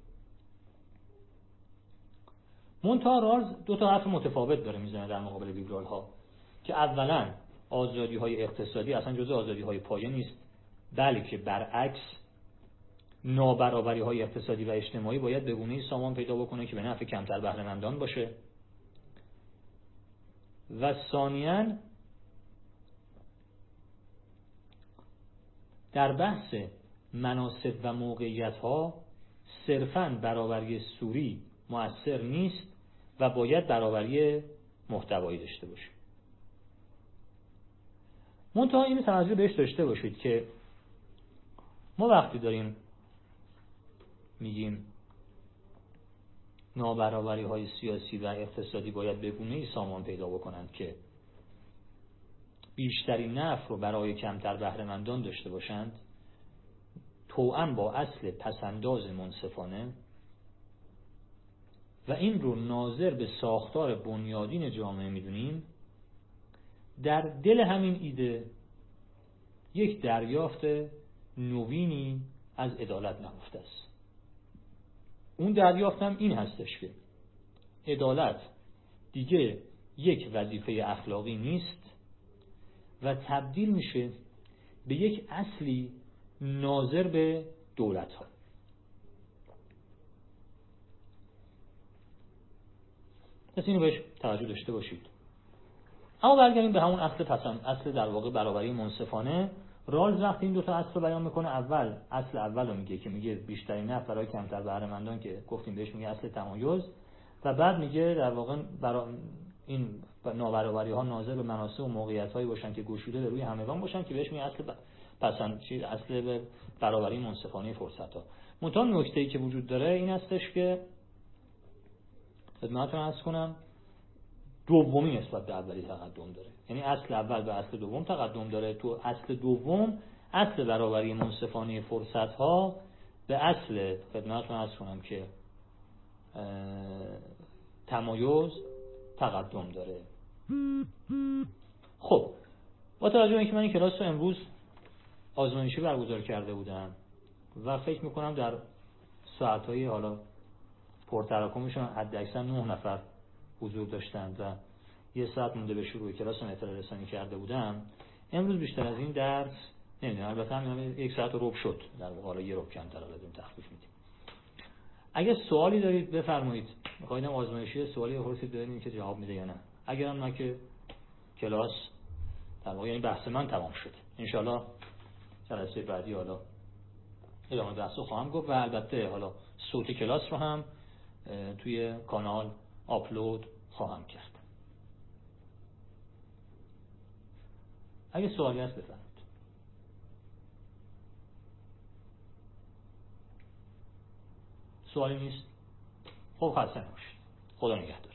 منتها رالز دو تا حرف متفاوت داره میزنه در مقابل لیبرال ها که اولا آزادی‌های اقتصادی اصلا جزء آزادی‌های پایه نیست، بلکه برعکس نابرابری‌های اقتصادی و اجتماعی باید به گونه‌ای سامان پیدا بکنه که به نفع کمتر بهره‌مندان باشه. و ثانیاً در بحث مناصب و موقعیت‌ها صرفاً برابری سوری مؤثر نیست و باید برابری محتوایی داشته باشه. منتها اینو توجه بهش داشته باشید که ما وقتی داریم میگیم نابرابری‌های سیاسی و اقتصادی باید به گونه‌ای سامان پیدا بکنند که بیشترین نفع رو برای کمتر بهره‌مندان داشته باشند، توأم با اصل پسنداز منصفانه و این رو ناظر به ساختار بنیادین جامعه میدونیم، در دل همین ایده یک دریافت نوینی از عدالت نهفته است. اون دریافت هم این هستش که عدالت دیگه یک وظیفه اخلاقی نیست و تبدیل میشه به یک اصلی ناظر به دولت ها. پس اینو بهش توجه داشته باشید. اما برگردیم به همون اصل در واقع برابری منصفانه. رالز وقتی این دو تا اصل رو بیان میکنه، اصل اول رو میگه که میگه بیشترین نفع برای کمتر بهره‌مندان که گفتیم بهش میگه اصل تمایز، و بعد میگه در واقع این نابرابری ها ناظر به مناصب و موقعیت هایی باشن که گشوده به روی همگان باشن که بهش میگه اصل برابری منصفانه فرصت ها. منتها نکته‌ای که وجود داره این هستش که خدمتتون عرض کنم دومی نسبت به اولی تقدم داره. یعنی اصل اول به اصل دوم تقدم داره. تو اصل دوم اصل برابری منصفانه فرصت ها به اصل خدمتتون عرض کنم که تمایز تقدم داره. خب با توجه به اینکه من این کلاس رو امروز آزمایشی برگزار کرده بودم و فکر میکنم در ساعتهای حالا پرتراکمشون حداکثر 9 نفر حضور داشتند و 1 ساعت مونده به شروع کلاس اطلاع رسانی کرده بودم، امروز بیشتر از این درس نمیدونم، البته همین 1 ساعت ربع شد، در واقع حالا 1 ربع کمتر دادیم تخفیف میدیم. اگه سوالی دارید بفرمایید، میخواید آزمایشی سوالی بپرسید ببینیم که جواب میده یا نه. اگرم نه که کلاس در واقع یعنی بحث من تمام شد. ان شاءالله جلسه بعدی حالا ادامه بحث رو خواهم گفت و البته حالا صوت کلاس رو هم توی کانال آپلود خواهم کرد. اگه سوالی هست بفرمایید. سوالی نیست؟ خب خسته نباشید. خدا نگهدار.